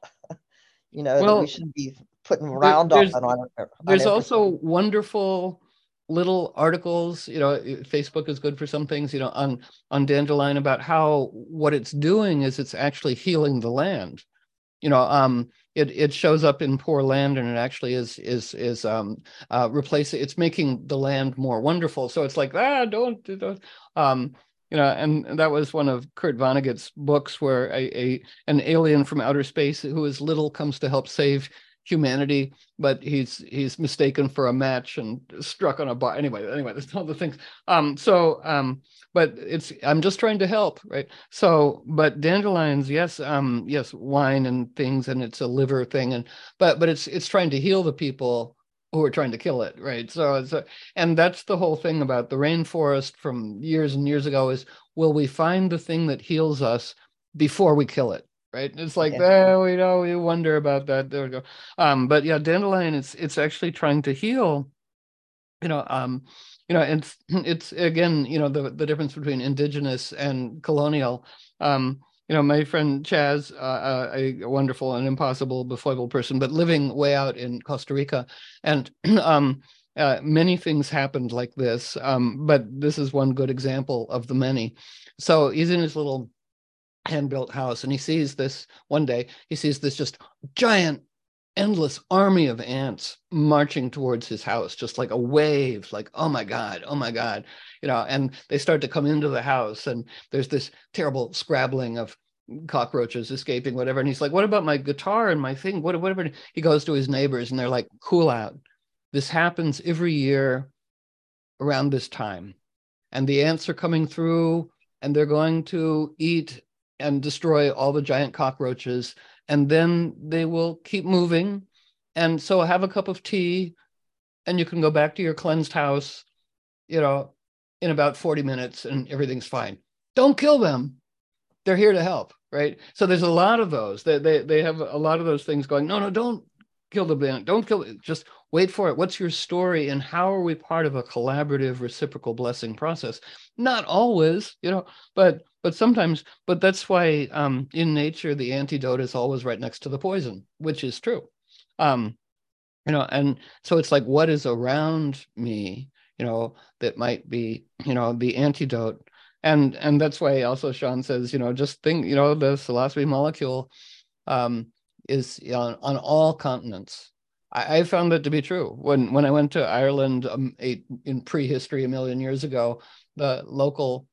you know,
well,
that we shouldn't be putting
there,
Roundup
there's,
on, on
there's
everything.
also wonderful little articles, you know, Facebook is good for some things, you know, on, on dandelion about how what it's doing is it's actually healing the land. You know, um, it it shows up in poor land, and it actually is is is um uh replacing. It's making the land more wonderful. So it's like, ah, don't don't um you know, and that was one of Kurt Vonnegut's books where a, a an alien from outer space who is little comes to help save humanity, but he's he's mistaken for a match and struck on a bar. Anyway, anyway, there's all the things. Um, so um, but it's I'm just trying to help, right? So, but dandelions, yes, um, yes, wine and things, and it's a liver thing, and but but it's it's trying to heal the people who are trying to kill it, right? So it's a, and that's the whole thing about the rainforest from years and years ago is, will we find the thing that heals us before we kill it? Right. It's like,
Yeah.
oh, we know, we wonder about that. There we go. Um, but yeah, dandelion, it's it's actually trying to heal, you know, um, you know, it's it's again, you know, the the difference between indigenous and colonial. Um, you know, my friend Chaz, uh, a wonderful and impossible befoible person, but living way out in Costa Rica, and um, uh, many things happened like this. Um, but this is one good example of the many. So he's in his little hand-built house, and he sees this one day, he sees this just giant, endless army of ants marching towards his house, just like a wave, like, oh my God, oh my God, you know, and they start to come into the house, and there's this terrible scrabbling of cockroaches escaping, whatever. And he's like, what about my guitar and my thing? What, whatever. He goes to his neighbors, and they're like, cool out. This happens every year around this time. And the ants are coming through, and they're going to eat and destroy all the giant cockroaches, and then they will keep moving. And so have a cup of tea, and you can go back to your cleansed house, you know, in about forty minutes, and everything's fine. Don't kill them. They're here to help, right? So there's a lot of those. They they, they have a lot of those things going, no, no, don't kill the band. Don't kill it. Just wait for it. What's your story? And how are we part of a collaborative reciprocal blessing process? Not always, you know, but but sometimes, but that's why um, in nature, the antidote is always right next to the poison, which is true. Um, you know, and so it's like, what is around me, you know, that might be, you know, the antidote. And and that's why also Sean says, you know, just think, you know, the psilocybin molecule um, is on, on all continents. I, I found that to be true. When when I went to Ireland um, a, in prehistory a million years ago, the local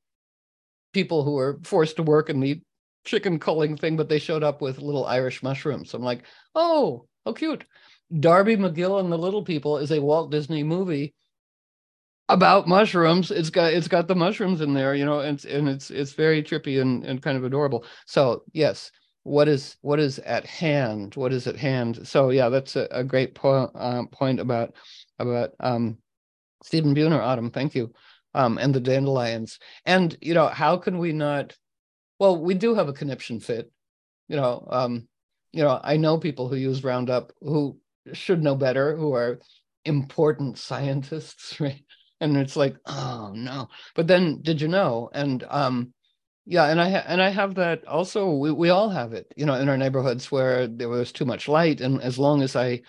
people who were forced to work in the chicken culling thing, but they showed up with little Irish mushrooms. I'm like, oh, how cute. Darby McGill and the Little People is a Walt Disney movie about mushrooms. It's got it's got the mushrooms in there, you know, and, and it's it's very trippy and, and kind of adorable. So yes, what is what is at hand? What is at hand? So yeah, that's a, a great po- uh, point about about um, Stephen Buhner, Autumn. Thank you. Um, and the dandelions. And, you know, how can we not, well, we do have a conniption fit, you know, um, you know, I know people who use Roundup who should know better, who are important scientists, right? And it's like, oh no, but then did you know? And um, yeah, and I ha- and I have that also, we, we all have it, you know, in our neighborhoods where there was too much light. And as long as I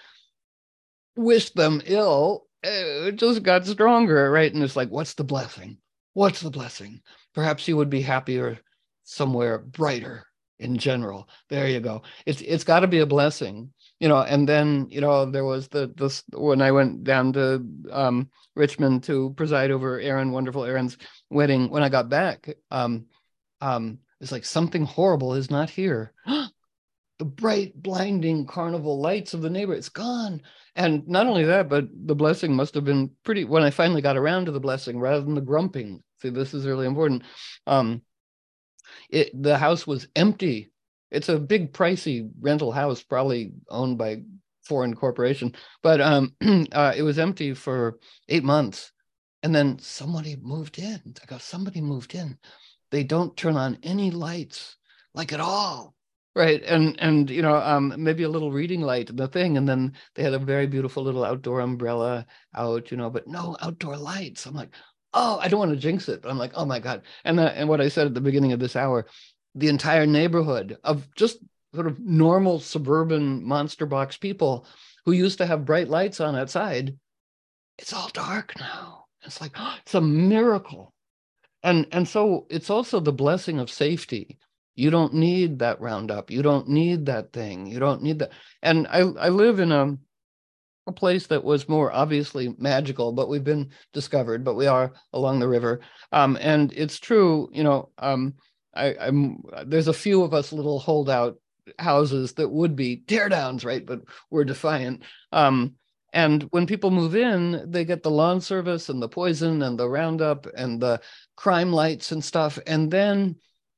wished them ill, it just got stronger, right? And it's like, what's the blessing? What's the blessing? Perhaps you would be happier somewhere brighter, in general. There you go. It's it's got to be a blessing, you know. And then, you know, there was the this when I went down to um, Richmond to preside over Aaron, wonderful Aaron's wedding. When I got back, um, um, it's like something horrible is not here. The bright, blinding carnival lights of the neighbor, it's gone. And not only that, but the blessing must have been pretty, when I finally got around to the blessing rather than the grumping. See, this is really important. Um, it, the house was empty. It's a big, pricey rental house, probably owned by foreign corporation, but um, uh, it was empty for eight months. And then somebody moved in. I go, somebody moved in. They don't turn on any lights, like at all. Right. And, and, you know, um, maybe a little reading light in the thing. And then they had a very beautiful little outdoor umbrella out, you know, but no outdoor lights. I'm like, oh, I don't want to jinx it. But I'm like, oh my God. And, uh, and what I said at the beginning of this hour, the entire neighborhood of just sort of normal suburban monster box people who used to have bright lights on outside, it's all dark now. It's like, oh, it's a miracle. And, and so it's also the blessing of safety. You don't need that Roundup. You don't need that thing. You don't need that. And I, I live in a, a place that was more obviously magical, but we've been discovered, but we are along the river. Um, and it's true, you know, um, I, I'm, there's a few of us little holdout houses that would be teardowns, right? But we're defiant. Um, and when people move in, they get the lawn service and the poison and the Roundup and the crime lights and stuff. And then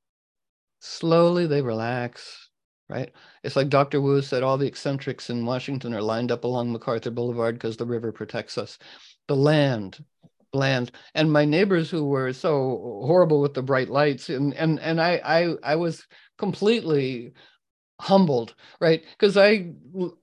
slowly they relax, right? It's like Doctor Wu said, all the eccentrics in Washington are lined up along MacArthur Boulevard because the river protects us. The land, land. And my neighbors who were so horrible with the bright lights, and and and I I, I was completely humbled, right? Because I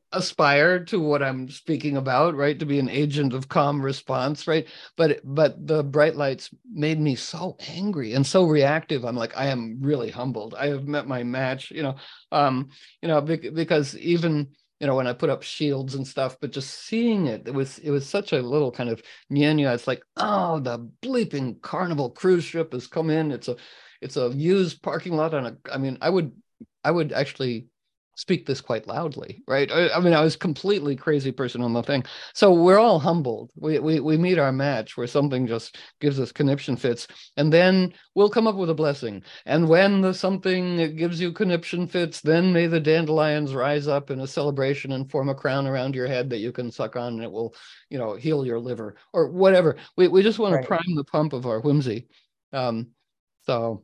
aspire to what I'm speaking about, right? To be an agent of calm response, right? But but the bright lights made me so angry and so reactive. I'm like, I am really humbled. I have met my match, you know, um, you know, because even, you know, when I put up shields and stuff, but just seeing it, it was it was such a little kind of nya. It's like, oh, the bleeping Carnival cruise ship has come in. It's a it's a used parking lot on a. I mean, I would I would actually speak this quite loudly, right? I, I mean, I was completely crazy person on the thing. So we're all humbled. We, we we meet our match where something just gives us conniption fits, and then we'll come up with a blessing. And when the something gives you conniption fits, then may the dandelions rise up in a celebration and form a crown around your head that you can suck on, and it will, you know, heal your liver or whatever. We we just want right. to prime the pump of our whimsy. Um, so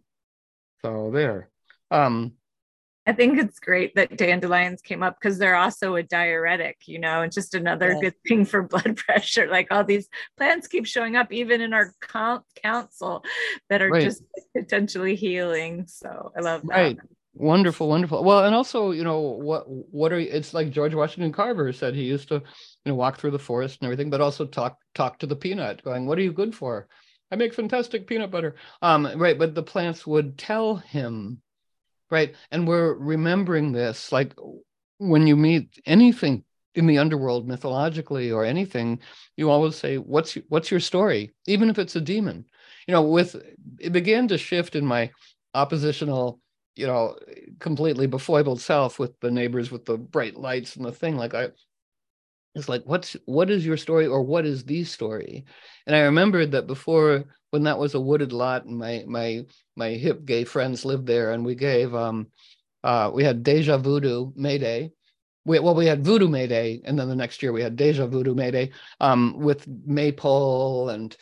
so there. Um,
I think it's great that dandelions came up because they're also a diuretic, you know, and just another yeah. good thing for blood pressure. Like all these plants keep showing up even in our council that are right. just potentially healing. So I love that.
Right. Wonderful, wonderful. Well, and also, you know, what what are it's like George Washington Carver said he used to, you know, walk through the forest and everything, but also talk talk to the peanut, going, what are you good for? I make fantastic peanut butter. Um, right. But the plants would tell him. Right. And we're remembering this, like when you meet anything in the underworld mythologically or anything, you always say, what's, what's your story? Even if it's a demon, you know, with, it began to shift in my oppositional, you know, completely befoibled self with the neighbors with the bright lights and the thing. Like I, it's like, what's, what is your story or what is the story? And I remembered that before, when that was a wooded lot and my, my, my hip gay friends lived there, and we gave, um, uh, we had Deja Voodoo Mayday. We, well, we had Voodoo Mayday, and then the next year we had Deja Voodoo Mayday um, with maypole and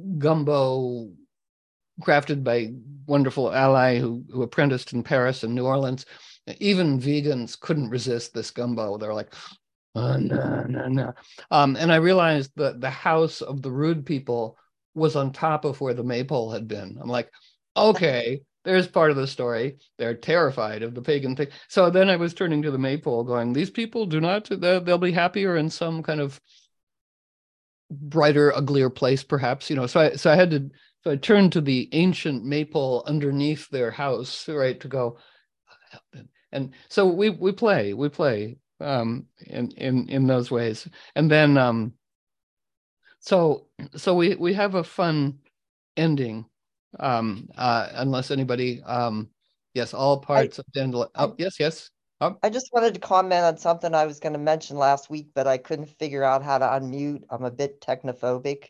gumbo crafted by wonderful ally who, who apprenticed in Paris and New Orleans. Even vegans couldn't resist this gumbo. They're like, oh, no, no, no. Um, and I realized that the house of the rude people was on top of where the maypole had been. I'm like, okay, there's part of the story. They're terrified of the pagan thing. So then I was turning to the maypole going, these people do not, they'll be happier in some kind of brighter, uglier place, perhaps, you know. So I, so I had to, so I turned to the ancient maypole underneath their house, right, to go, and so we, we play, we play um, in, in, in those ways. And then, um, so, so we, we have a fun ending. Um, uh, unless anybody um, Yes, all parts I, of dandelion. Oh, I, yes, yes. Oh.
I just wanted to comment on something I was going to mention last week, but I couldn't figure out how to unmute. I'm a bit technophobic.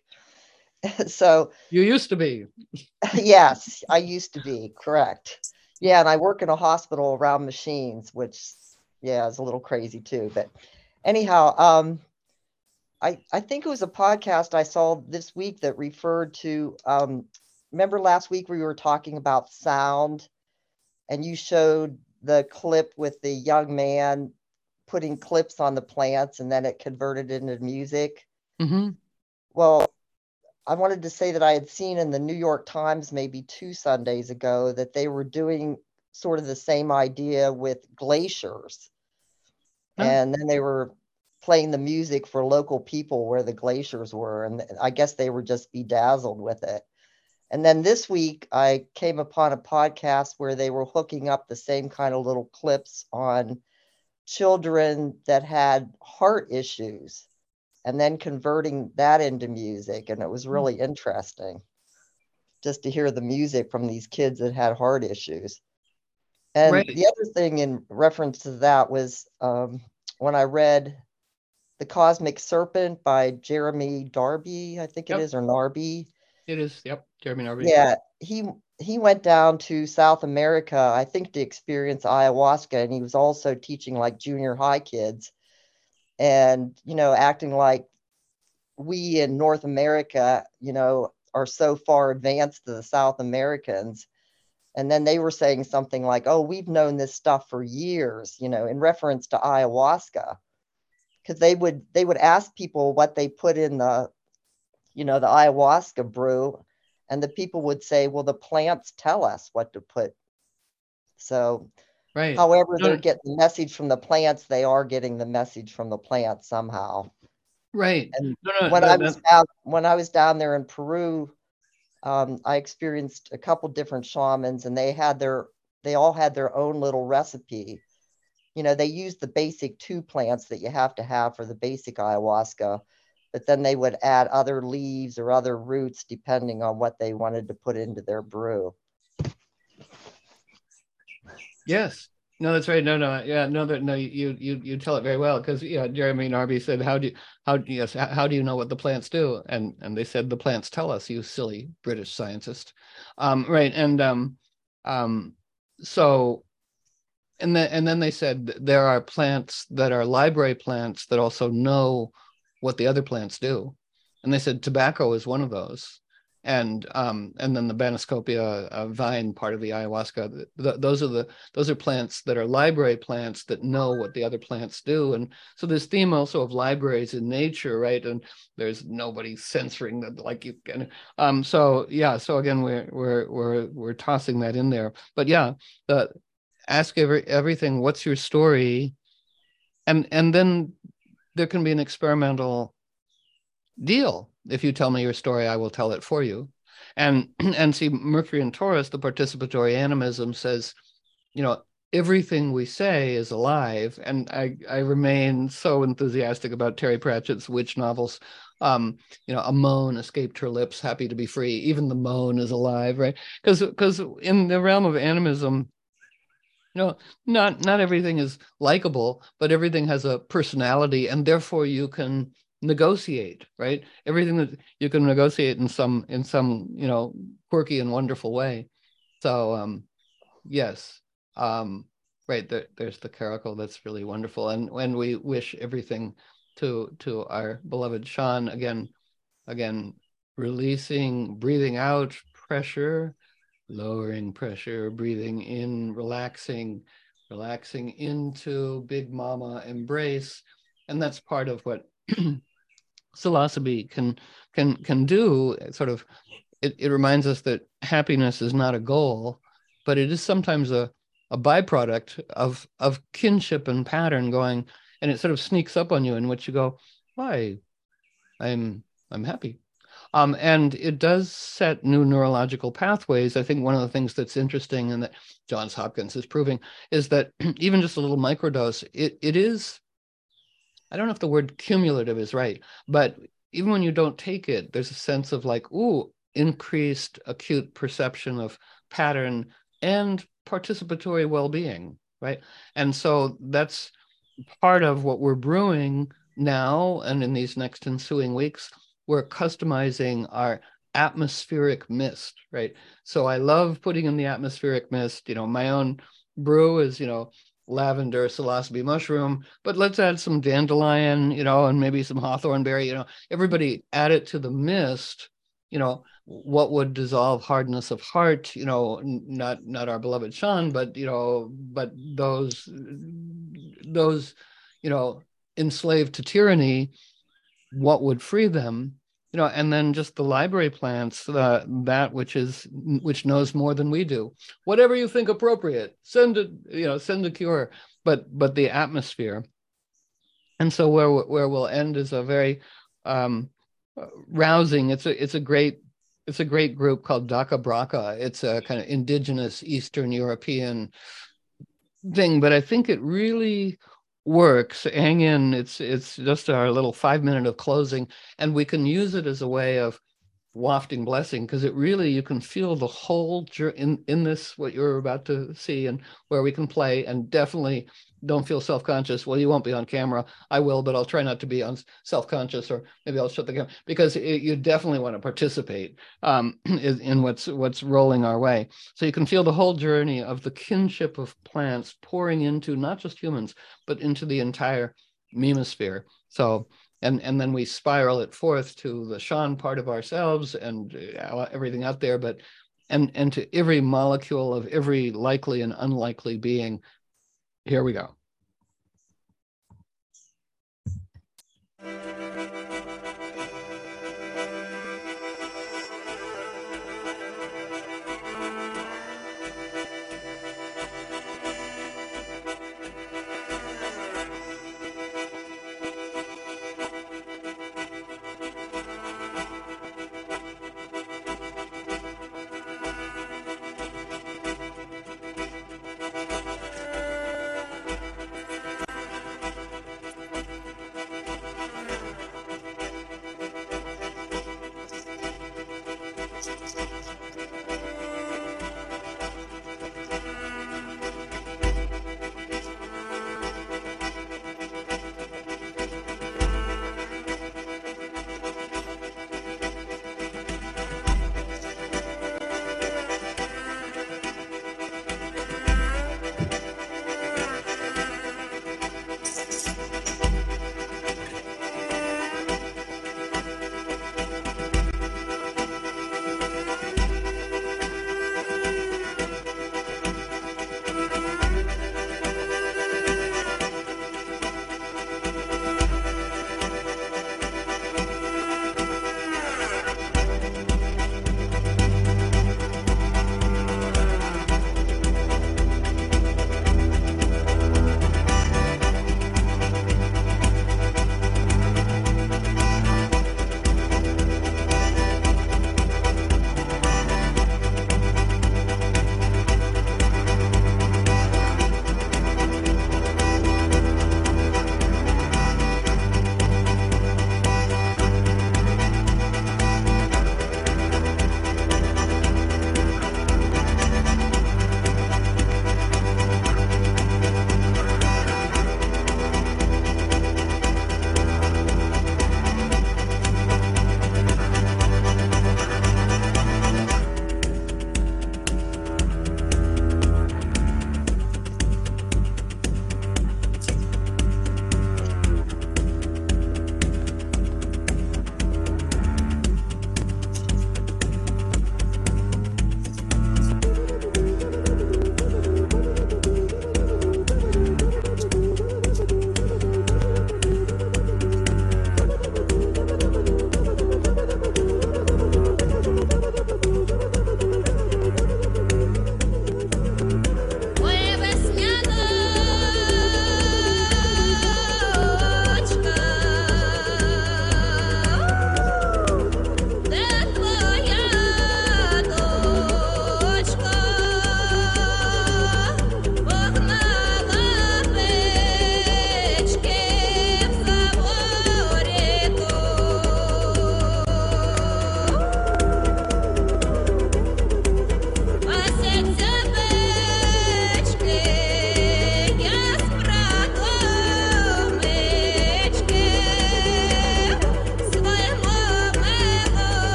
So
you used to be.
Yes, I used to be, correct. Yeah, and I work in a hospital around machines, which yeah, is a little crazy too. But anyhow, um I, I think it was a podcast I saw this week that referred to, um, remember last week we were talking about sound and you showed the clip with the young man putting clips on the plants and then it converted into music.
Mm-hmm.
Well, I wanted to say that I had seen in the New York Times maybe two Sundays ago that they were doing sort of the same idea with glaciers. Huh. And then they were playing the music for local people where the glaciers were. And I guess they were just bedazzled with it. And then this week I came upon a podcast where they were hooking up the same kind of little clips on children that had heart issues and then converting that into music. And it was really interesting just to hear the music from these kids that had heart issues. And right. The other thing in reference to that was um, when I read The Cosmic Serpent by Jeremy Darby, I think yep. it is, or Narby.
It is, yep, Jeremy Narby.
Yeah, he he went down to South America, I think, to experience ayahuasca, and he was also teaching like junior high kids and, you know, acting like we in North America, you know, are so far advanced to the South Americans. And then they were saying something like, oh, we've known this stuff for years, you know, in reference to ayahuasca. Because they would they would ask people what they put in the, you know, the ayahuasca brew, and the people would say, well, the plants tell us what to put. So,
right.
However,
no,
they're getting the message from the plants, they are getting the message from the plants somehow.
Right.
And
no, no,
when
no,
I was
no.
down, when I was down there in Peru, um, I experienced a couple different shamans, and they had their they all had their own little recipe. You know, they used the basic two plants that you have to have for the basic ayahuasca, but then they would add other leaves or other roots depending on what they wanted to put into their brew.
Yes. No, that's right. No, no, yeah, no, that no, you you you tell it very well because yeah, Jeremy Narby said, "How do you, how yes, how do you know what the plants do?" And and they said, "The plants tell us, you silly British scientist." Um, right, and um, um, so, and then and then they said there are plants that are library plants that also know what the other plants do, and they said tobacco is one of those. And um, and then the Baniscopia uh, vine part of the ayahuasca. Th th those are the those are plants that are library plants that know what the other plants do. And so this theme also of libraries in nature, right? And there's nobody censoring that, like you can. Um, so yeah. So again, we're we're we're we're tossing that in there. But yeah, the ask every everything. What's your story? And and then there can be an experimental deal. If you tell me your story, I will tell it for you. And and see, Mercury and Taurus, the participatory animism says, you know, everything we say is alive. And I, I remain so enthusiastic about Terry Pratchett's witch novels. Um, you know, a moan escaped her lips, happy to be free. Even the moan is alive, right? Because because in the realm of animism, you know, not not everything is likable, but everything has a personality, and therefore you can negotiate, right? Everything that you can negotiate in some in some you know quirky and wonderful way. So um yes, um right there, there's the caracal. That's really wonderful. And when we wish everything to to our beloved Sean, again again releasing, breathing out pressure, lowering pressure, breathing in, relaxing relaxing into Big Mama embrace. And that's part of what psilocybe can can can do. Sort of it, it reminds us that happiness is not a goal, but it is sometimes a a byproduct of of kinship and pattern going, and it sort of sneaks up on you in which you go, why I'm I'm happy. Um, and it does set new neurological pathways. I think one of the things that's interesting and that Johns Hopkins is proving is that even just a little microdose, it it is, I don't know if the word cumulative is right, but even when you don't take it, there's a sense of like, ooh, increased acute perception of pattern and participatory well-being, right? And so that's part of what we're brewing now, and in these next ensuing weeks, we're customizing our atmospheric mist, right? So I love putting in the atmospheric mist. You know, my own brew is, you know, lavender, psilocybe mushroom, but let's add some dandelion, you know, and maybe some hawthorn berry, you know, everybody add it to the mist, you know, what would dissolve hardness of heart, you know, not not our beloved Sean, but, you know, but those, those, you know, enslaved to tyranny, what would free them? You know, and then just the library plants, uh, that which is which knows more than we do. Whatever you think appropriate, send it. You know, send a cure. But but the atmosphere. And so where where we'll end is a very um, rousing. It's a it's a great it's a great group called Daka Braka. It's a kind of indigenous Eastern European thing, but I think it really works. Hang in, it's it's just our little five minute of closing, and we can use it as a way of wafting blessing, because it really, you can feel the whole in in this, what you're about to see, and where we can play. And definitely don't feel self-conscious. Well, you won't be on camera. I will, but I'll try not to be on self-conscious, or maybe I'll shut the camera, because it, you definitely want to participate um, in, in what's what's rolling our way. So you can feel the whole journey of the kinship of plants pouring into not just humans, but into the entire memosphere. So, and and then we spiral it forth to the Sean part of ourselves and uh, everything out there, but and and to every molecule of every likely and unlikely being. Here we go.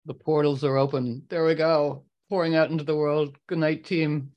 The portals are open. There we go. Pouring out into the world. Good night, team.